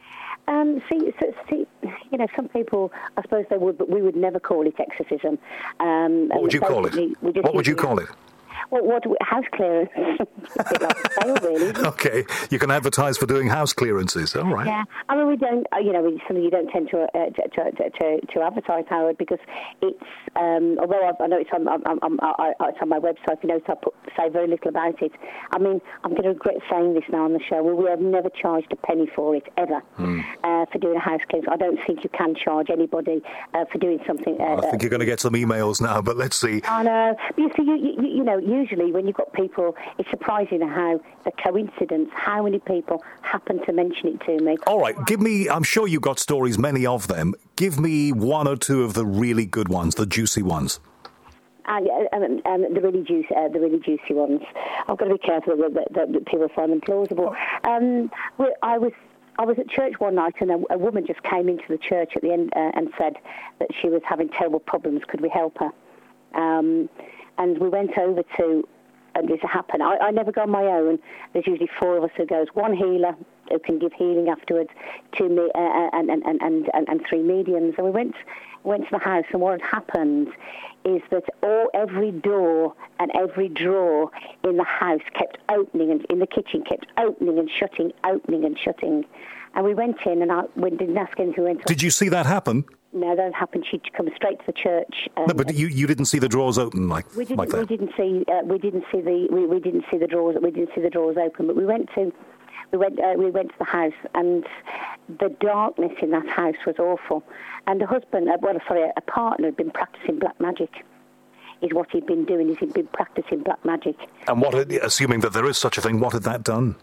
Um, see, so, see, you know, some people, I suppose they would, but we would never call it exorcism. Um, what would you call it? What would you call it? Well, what do we, house clearance? A bit like a sale, really. Okay, you can advertise for doing house clearances. All right. Yeah, I mean, we don't, you know, we, something you don't tend to, uh, to, to, to to advertise, Howard, because it's, um, although I've, I know it's on, I'm, I'm, I, it's on my website, you know, so I put, say very little about it. I mean, I'm going to regret saying this now on the show. We, we have never charged a penny for it, ever, hmm. uh, for doing a house clearance. I don't think you can charge anybody uh, for doing something. Uh, I think you're going to get some emails now, but let's see. I know. But you see, you, you, you know, usually when you've got people, it's surprising how the coincidence, how many people happen to mention it to me. All right, give me, I'm sure you've got stories, many of them. Give me one or two of the really good ones, the juicy ones. Uh, um, um, the really juicy, uh, the really juicy ones. I've got to be careful that, that, that people find them plausible. Um, I was I was at church one night, and a, a woman just came into the church at the end uh, and said that she was having terrible problems. Could we help her? Um, and we went over to. And this happened. I, I never go on my own. There's usually four of us who goes. One healer who can give healing afterwards, two me, uh, and, and, and, and, and three mediums. And we went went to the house, and what had happened is that all every door and every drawer in the house kept opening, and in the kitchen kept opening and shutting, opening and shutting. And we went in, and I we didn't ask anything. We went Did you see that happen? No, that happened. She'd come straight to the church. Um, no, but you, you didn't see the drawers open like we didn't, like that. We didn't see uh, we didn't see the we, we didn't see the drawers we didn't see the drawers open. But we went to we went uh, we went to the house, and the darkness in that house was awful. And a husband, uh, well, sorry, a partner had been practicing black magic. is what he'd been doing, is he'd been practicing black magic. And what, had, assuming that there is such a thing, what had that done?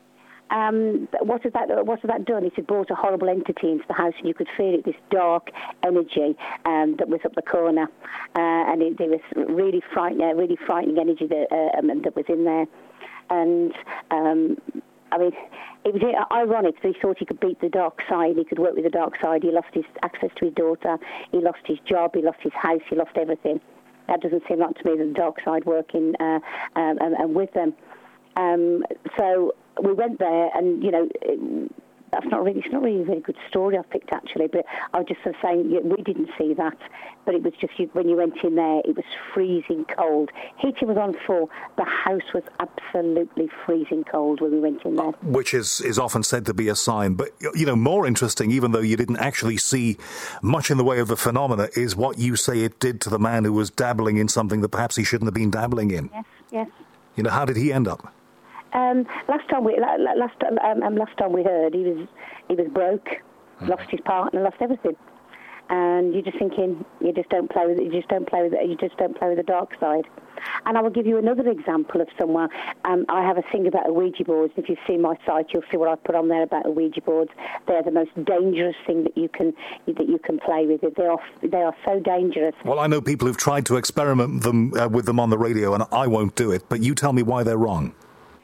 Um, what has that what has that done? It had brought a horrible entity into the house, and you could feel it, this dark energy um, that was up the corner, uh, and it, there was really frightening, really frightening energy that uh, um, that was in there, and. Um, I mean, it was ironic that he thought he could beat the dark side, he could work with the dark side. He lost his access to his daughter, he lost his job, he lost his house, he lost everything. That doesn't seem like to me the dark side working uh, um, and, and with them. Um, so we went there, and, you know, it, that's not really, it's not really a very good story I've picked, actually, but I was just sort of saying, yeah, we didn't see that, but it was just, you, when you went in there, it was freezing cold. Heating was on full. The house was absolutely freezing cold when we went in there. Which is, is often said to be a sign, but, you know, more interesting, even though you didn't actually see much in the way of the phenomena, is what you say it did to the man who was dabbling in something that perhaps he shouldn't have been dabbling in. Yes, yes. You know, how did he end up? Um, last time we last um, um, last time we heard, he was he was broke, mm. lost his partner, lost everything, and you're just thinking, you just don't play with it. You just don't play with it. You just don't play with the dark side. And I will give you another example of someone. Um, I have a thing about Ouija boards. If you see my site, you'll see what I put on there about Ouija boards. They're the most dangerous thing that you can that you can play with. They are they are so dangerous. Well, I know people who've tried to experiment them uh, with them on the radio, and I won't do it. But you tell me why they're wrong.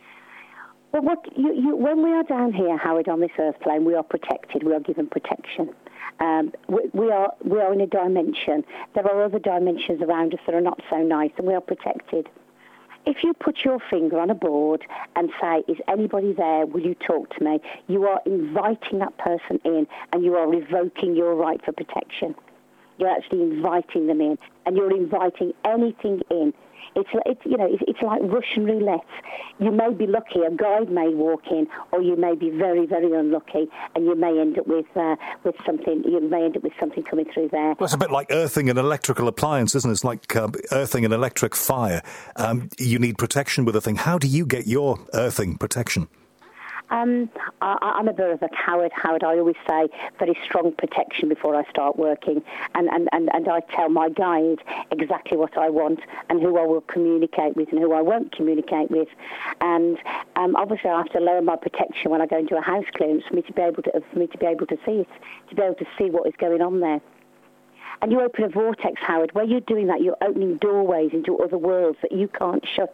Well, what you, you, when we are down here, Howard, on this earth plane, we are protected. We are given protection. Um, we, we are we are in a dimension. There are other dimensions around us that are not so nice, and we are protected. If you put your finger on a board and say, "Is anybody there? Will you talk to me?" You are inviting that person in, and you are revoking your right for protection. You're actually inviting them in, and you're inviting anything in. It's, it's you know, it's, it's like Russian roulette. You may be lucky, a guide may walk in, or you may be very, very unlucky, and you may end up with uh, with something. You may end up with something coming through there. Well, it's a bit like earthing an electrical appliance, isn't it? It's like uh, earthing an electric fire. Um, you need protection with a thing. How do you get your earthing protection? Um, I, I'm a bit of a coward, Howard. I always say very strong protection before I start working, and, and, and, and I tell my guide exactly what I want and who I will communicate with and who I won't communicate with. And um, obviously, I have to lower my protection when I go into a house clearance for me to be able to for me to be able to see it, to be able to see what is going on there. And you open a vortex, Howard. Where you're doing that, you're opening doorways into other worlds that you can't shut.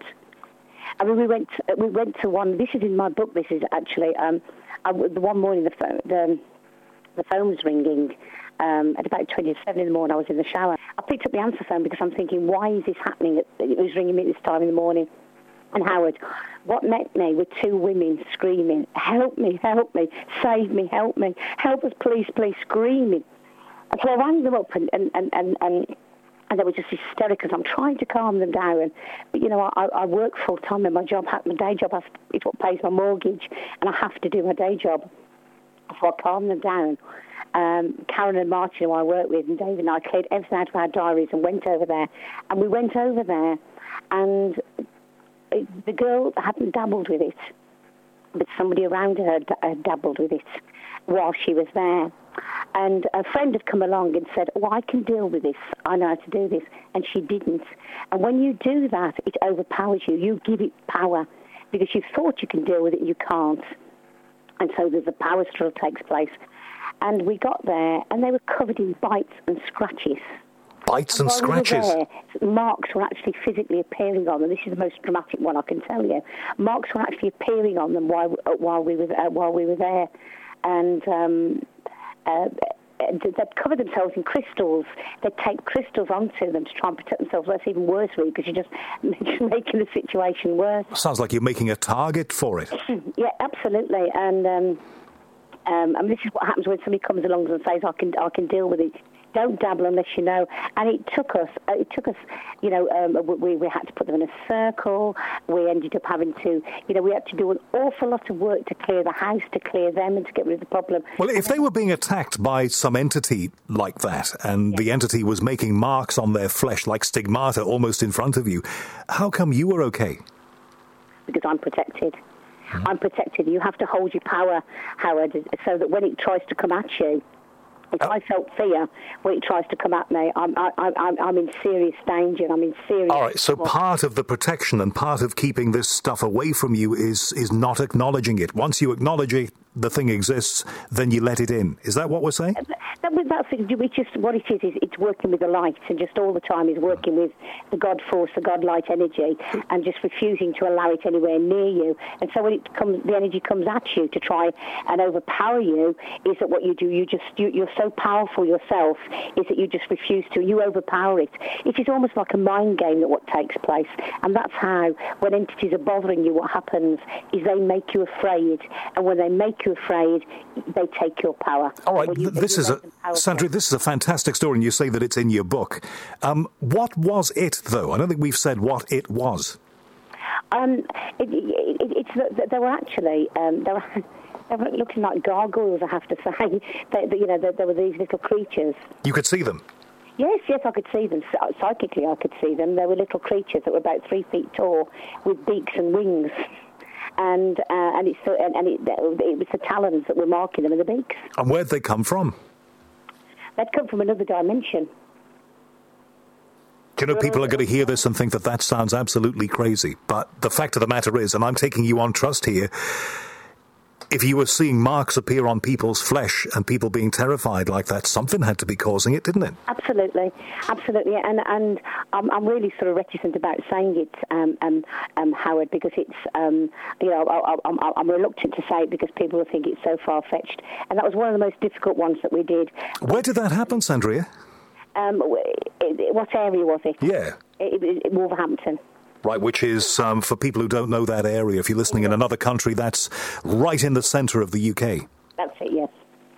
I mean, we went we went to one. This is in my book. This is actually um, I, the one morning the phone the, the phone was ringing um, at about twenty to seven in the morning. I was in the shower. I picked up the answer phone because I'm thinking, why is this happening? It was ringing me at this time in the morning. And Howard, what met me were two women screaming, "Help me! Help me! Save me! Help me! Help us, please, please!" Screaming. And so I rang them up and and and and. and And they were just hysterical. I'm trying to calm them down. But, you know, I, I work full-time and my job, my day job has, is what pays my mortgage, and I have to do my day job. So I calmed them down. Um, Karen and Martin, who I work with, and David and I cleared everything out of our diaries and went over there. And we went over there, and it, the girl hadn't dabbled with it, but somebody around her had dabbled with it while she was there. And a friend had come along and said, "Oh, I can deal with this. I know how to do this." And she didn't. And when you do that, it overpowers you. You give it power because you thought you can deal with it, you can't. And so the power struggle takes place. And we got there, and they were covered in bites and scratches. Bites and, and scratches? We there, marks were actually physically appearing on them. This is the most dramatic one I can tell you. Marks were actually appearing on them while, while, we, were, uh, while we were there. And... Um, Uh, they'd cover themselves in crystals. They'd take crystals onto them to try and protect themselves. That's even worse, really, because you're just, just making the situation worse. Sounds like you're making a target for it. Yeah, absolutely. And um, um, I mean, this is what happens when somebody comes along and says, "I can, I can deal with it." Don't dabble unless you know. And it took us, it took us, you know, um, we, we had to put them in a circle. We ended up having to, you know, we had to do an awful lot of work to clear the house, to clear them and to get rid of the problem. Well, if they were being attacked by some entity like that, and yeah. the entity was making marks on their flesh like stigmata almost in front of you, how come you were okay? Because I'm protected. Hmm. I'm protected. You have to hold your power, Howard, so that when it tries to come at you, If I felt fear when it tries to come at me, I'm, I, I'm, I'm in serious danger. I'm in serious... All right, so part of the protection and part of keeping this stuff away from you is is not acknowledging it. Once you acknowledge it, the thing exists, then you let it in. Is that what we're saying? That, that's it's just what it is, is it's working with the light, and just all the time is working with the God force, the God light energy, and just refusing to allow it anywhere near you. And so when it comes, the energy comes at you to try and overpower you, is that what you do, you just, you, you're so powerful yourself, is that you just refuse to, you overpower it. It is almost like a mind game that what takes place, and that's how, when entities are bothering you, what happens is they make you afraid, and when they make you afraid, they take your power. All right, you, this is a, Sandra, this is a fantastic story, and you say that it's in your book. Um, what was it, though? I don't think we've said what it was. Um, it, it, it, it's there were actually um, there were. They were looking like gargoyles, I have to say. They, they, you know, there, there were these little creatures. You could see them? Yes, yes, I could see them. Psychically, I could see them. They were little creatures that were about three feet tall with beaks and wings. And uh, and, it's, and, and it, it was the talons that were marking them and the beaks. And where'd they come from? They'd come from another dimension. Do you know, people are going to hear this and think that that sounds absolutely crazy. But the fact of the matter is, and I'm taking you on trust here, if you were seeing marks appear on people's flesh and people being terrified like that, something had to be causing it, didn't it? Absolutely, absolutely. And and I'm, I'm really sort of reticent about saying it, um, um, um, Howard, because it's, um, you know, I, I, I'm, I'm reluctant to say it because people will think it's so far-fetched. And that was one of the most difficult ones that we did. Where did that happen, Sandria? Um, what area was it? Yeah. It, it, it, Wolverhampton. Right, which is, um, for people who don't know that area, if you're listening in another country, that's right in the centre of the U K. That's it, yes.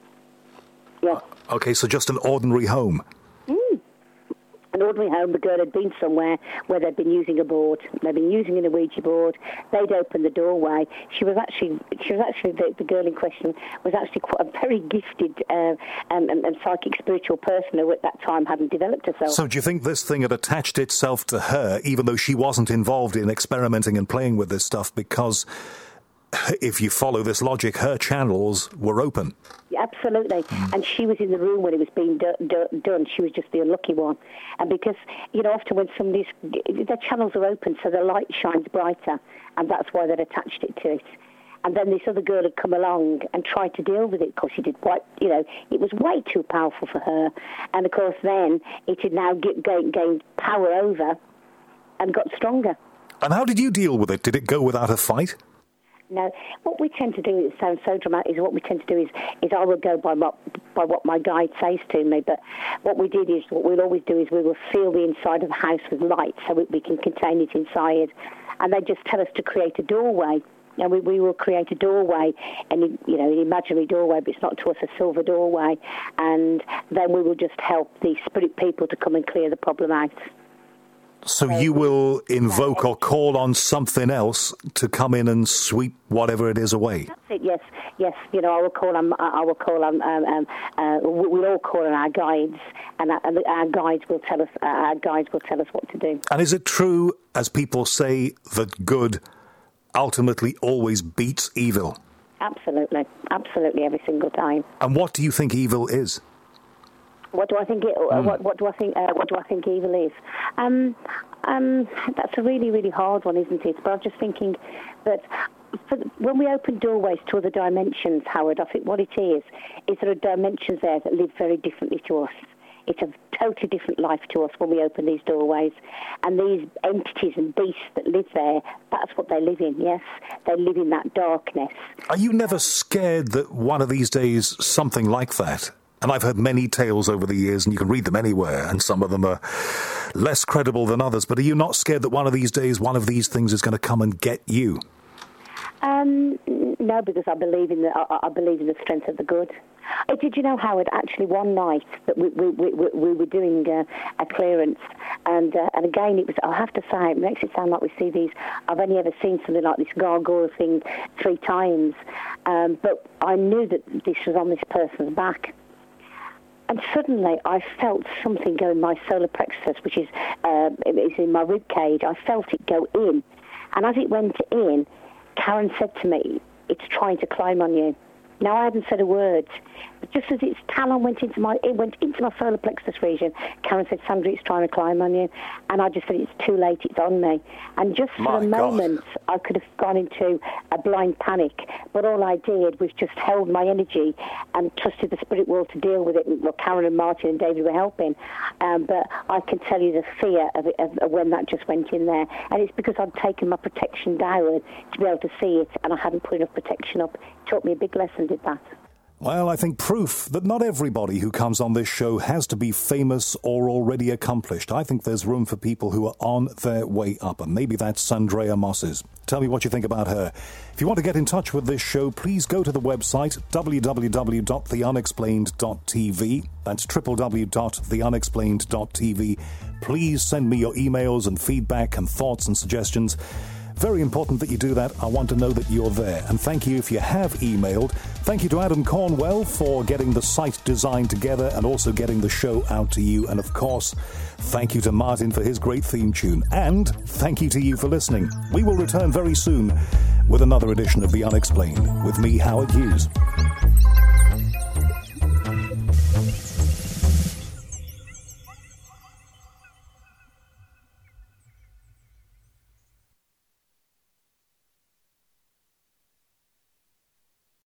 Yes. Uh, okay, so just an ordinary home. Mm. An ordinary home. The girl had been somewhere where they'd been using a board. They'd been using an Ouija board. They'd opened the doorway. She was actually, she was actually the, the girl in question was actually quite a very gifted uh, and, and, and psychic spiritual person who at that time hadn't developed herself. So do you think this thing had attached itself to her, even though she wasn't involved in experimenting and playing with this stuff, because if you follow this logic, her channels were open? Yeah, absolutely. Mm. And she was in the room when it was being do, do, done. She was just the unlucky one. And because, you know, often when somebody's, their channels are open, so the light shines brighter, and that's why they'd attached it to it. And then this other girl had come along and tried to deal with it because she did quite, you know, it was way too powerful for her. And, of course, then it had now get, gained, gained power over and got stronger. And how did you deal with it? Did it go without a fight? No, what we tend to do, it sounds so dramatic, is what we tend to do is, is I will go by what, by what my guide says to me, but what we did is, what we'll always do is we will seal the inside of the house with light so we, we can contain it inside, and they just tell us to create a doorway. And we, we will create a doorway, and you know, an imaginary doorway, but it's not to us a silver doorway, and then we will just help the spirit people to come and clear the problem out. So you will invoke or call on something else to come in and sweep whatever it is away? That's it, yes, yes. You know, I will call on, I will call on, um, um, uh, we'll all call on our guides, and our, and our guides will tell us, uh, our guides will tell us what to do. And is it true, as people say, that good ultimately always beats evil? Absolutely, absolutely, every single time. And what do you think evil is? What do I think? It, mm. what, what do I think? Uh, what do I think evil is? Um, um, that's a really, really hard one, isn't it? But I'm just thinking that for the, when we open doorways to other dimensions, Howard, I think what it is is there are dimensions there that live very differently to us. It's a totally different life to us when we open these doorways. And these entities and beasts that live there, that's what they live in, yes? They live in that darkness. Are you never scared that one of these days something like that? And I've heard many tales over the years, and you can read them anywhere, and some of them are less credible than others. But are you not scared that one of these days one of these things is going to come and get you? Um, no, because I believe in the I, I believe in the strength of the good. Oh, did you know, Howard? Actually, one night that we we we, we were doing uh, a clearance, and uh, and again it was. I have to say, it makes it sound like we see these. I've only ever seen something like this gargoyle thing three times, um, but I knew that this was on this person's back. And suddenly I felt something go in my solar plexus, which is uh, is in my rib cage. I felt it go in. And as it went in, Karen said to me, "It's trying to climb on you." Now, I hadn't said a word, but just as its talon went into my, it went into my solar plexus region, Karen said, Sandra, it's trying to climb on you. And I just said, it's too late, it's on me. And just my for a God. moment, I could have gone into a blind panic. But all I did was just held my energy and trusted the spirit world to deal with it. Well, Karen and Martin and David were helping. Um, but I can tell you the fear of it, of, of when that just went in there. And it's because I'd taken my protection down to be able to see it, and I hadn't put enough protection up. It taught me a big lesson, did that. Well, I think proof that not everybody who comes on this show has to be famous or already accomplished. I think there's room for people who are on their way up, and maybe that's Sandrea Mosses. Tell me what you think about her. If you want to get in touch with this show, please go to the website w w w dot the unexplained dot t v. That's w w w dot the unexplained dot t v. Please send me your emails and feedback and thoughts and suggestions. Very important that you do that. I want to know that you're there. And thank you if you have emailed. Thank you to Adam Cornwell for getting the site designed together and also getting the show out to you. And of course, thank you to Martin for his great theme tune. And thank you to you for listening. We will return very soon with another edition of The Unexplained with me, Howard Hughes.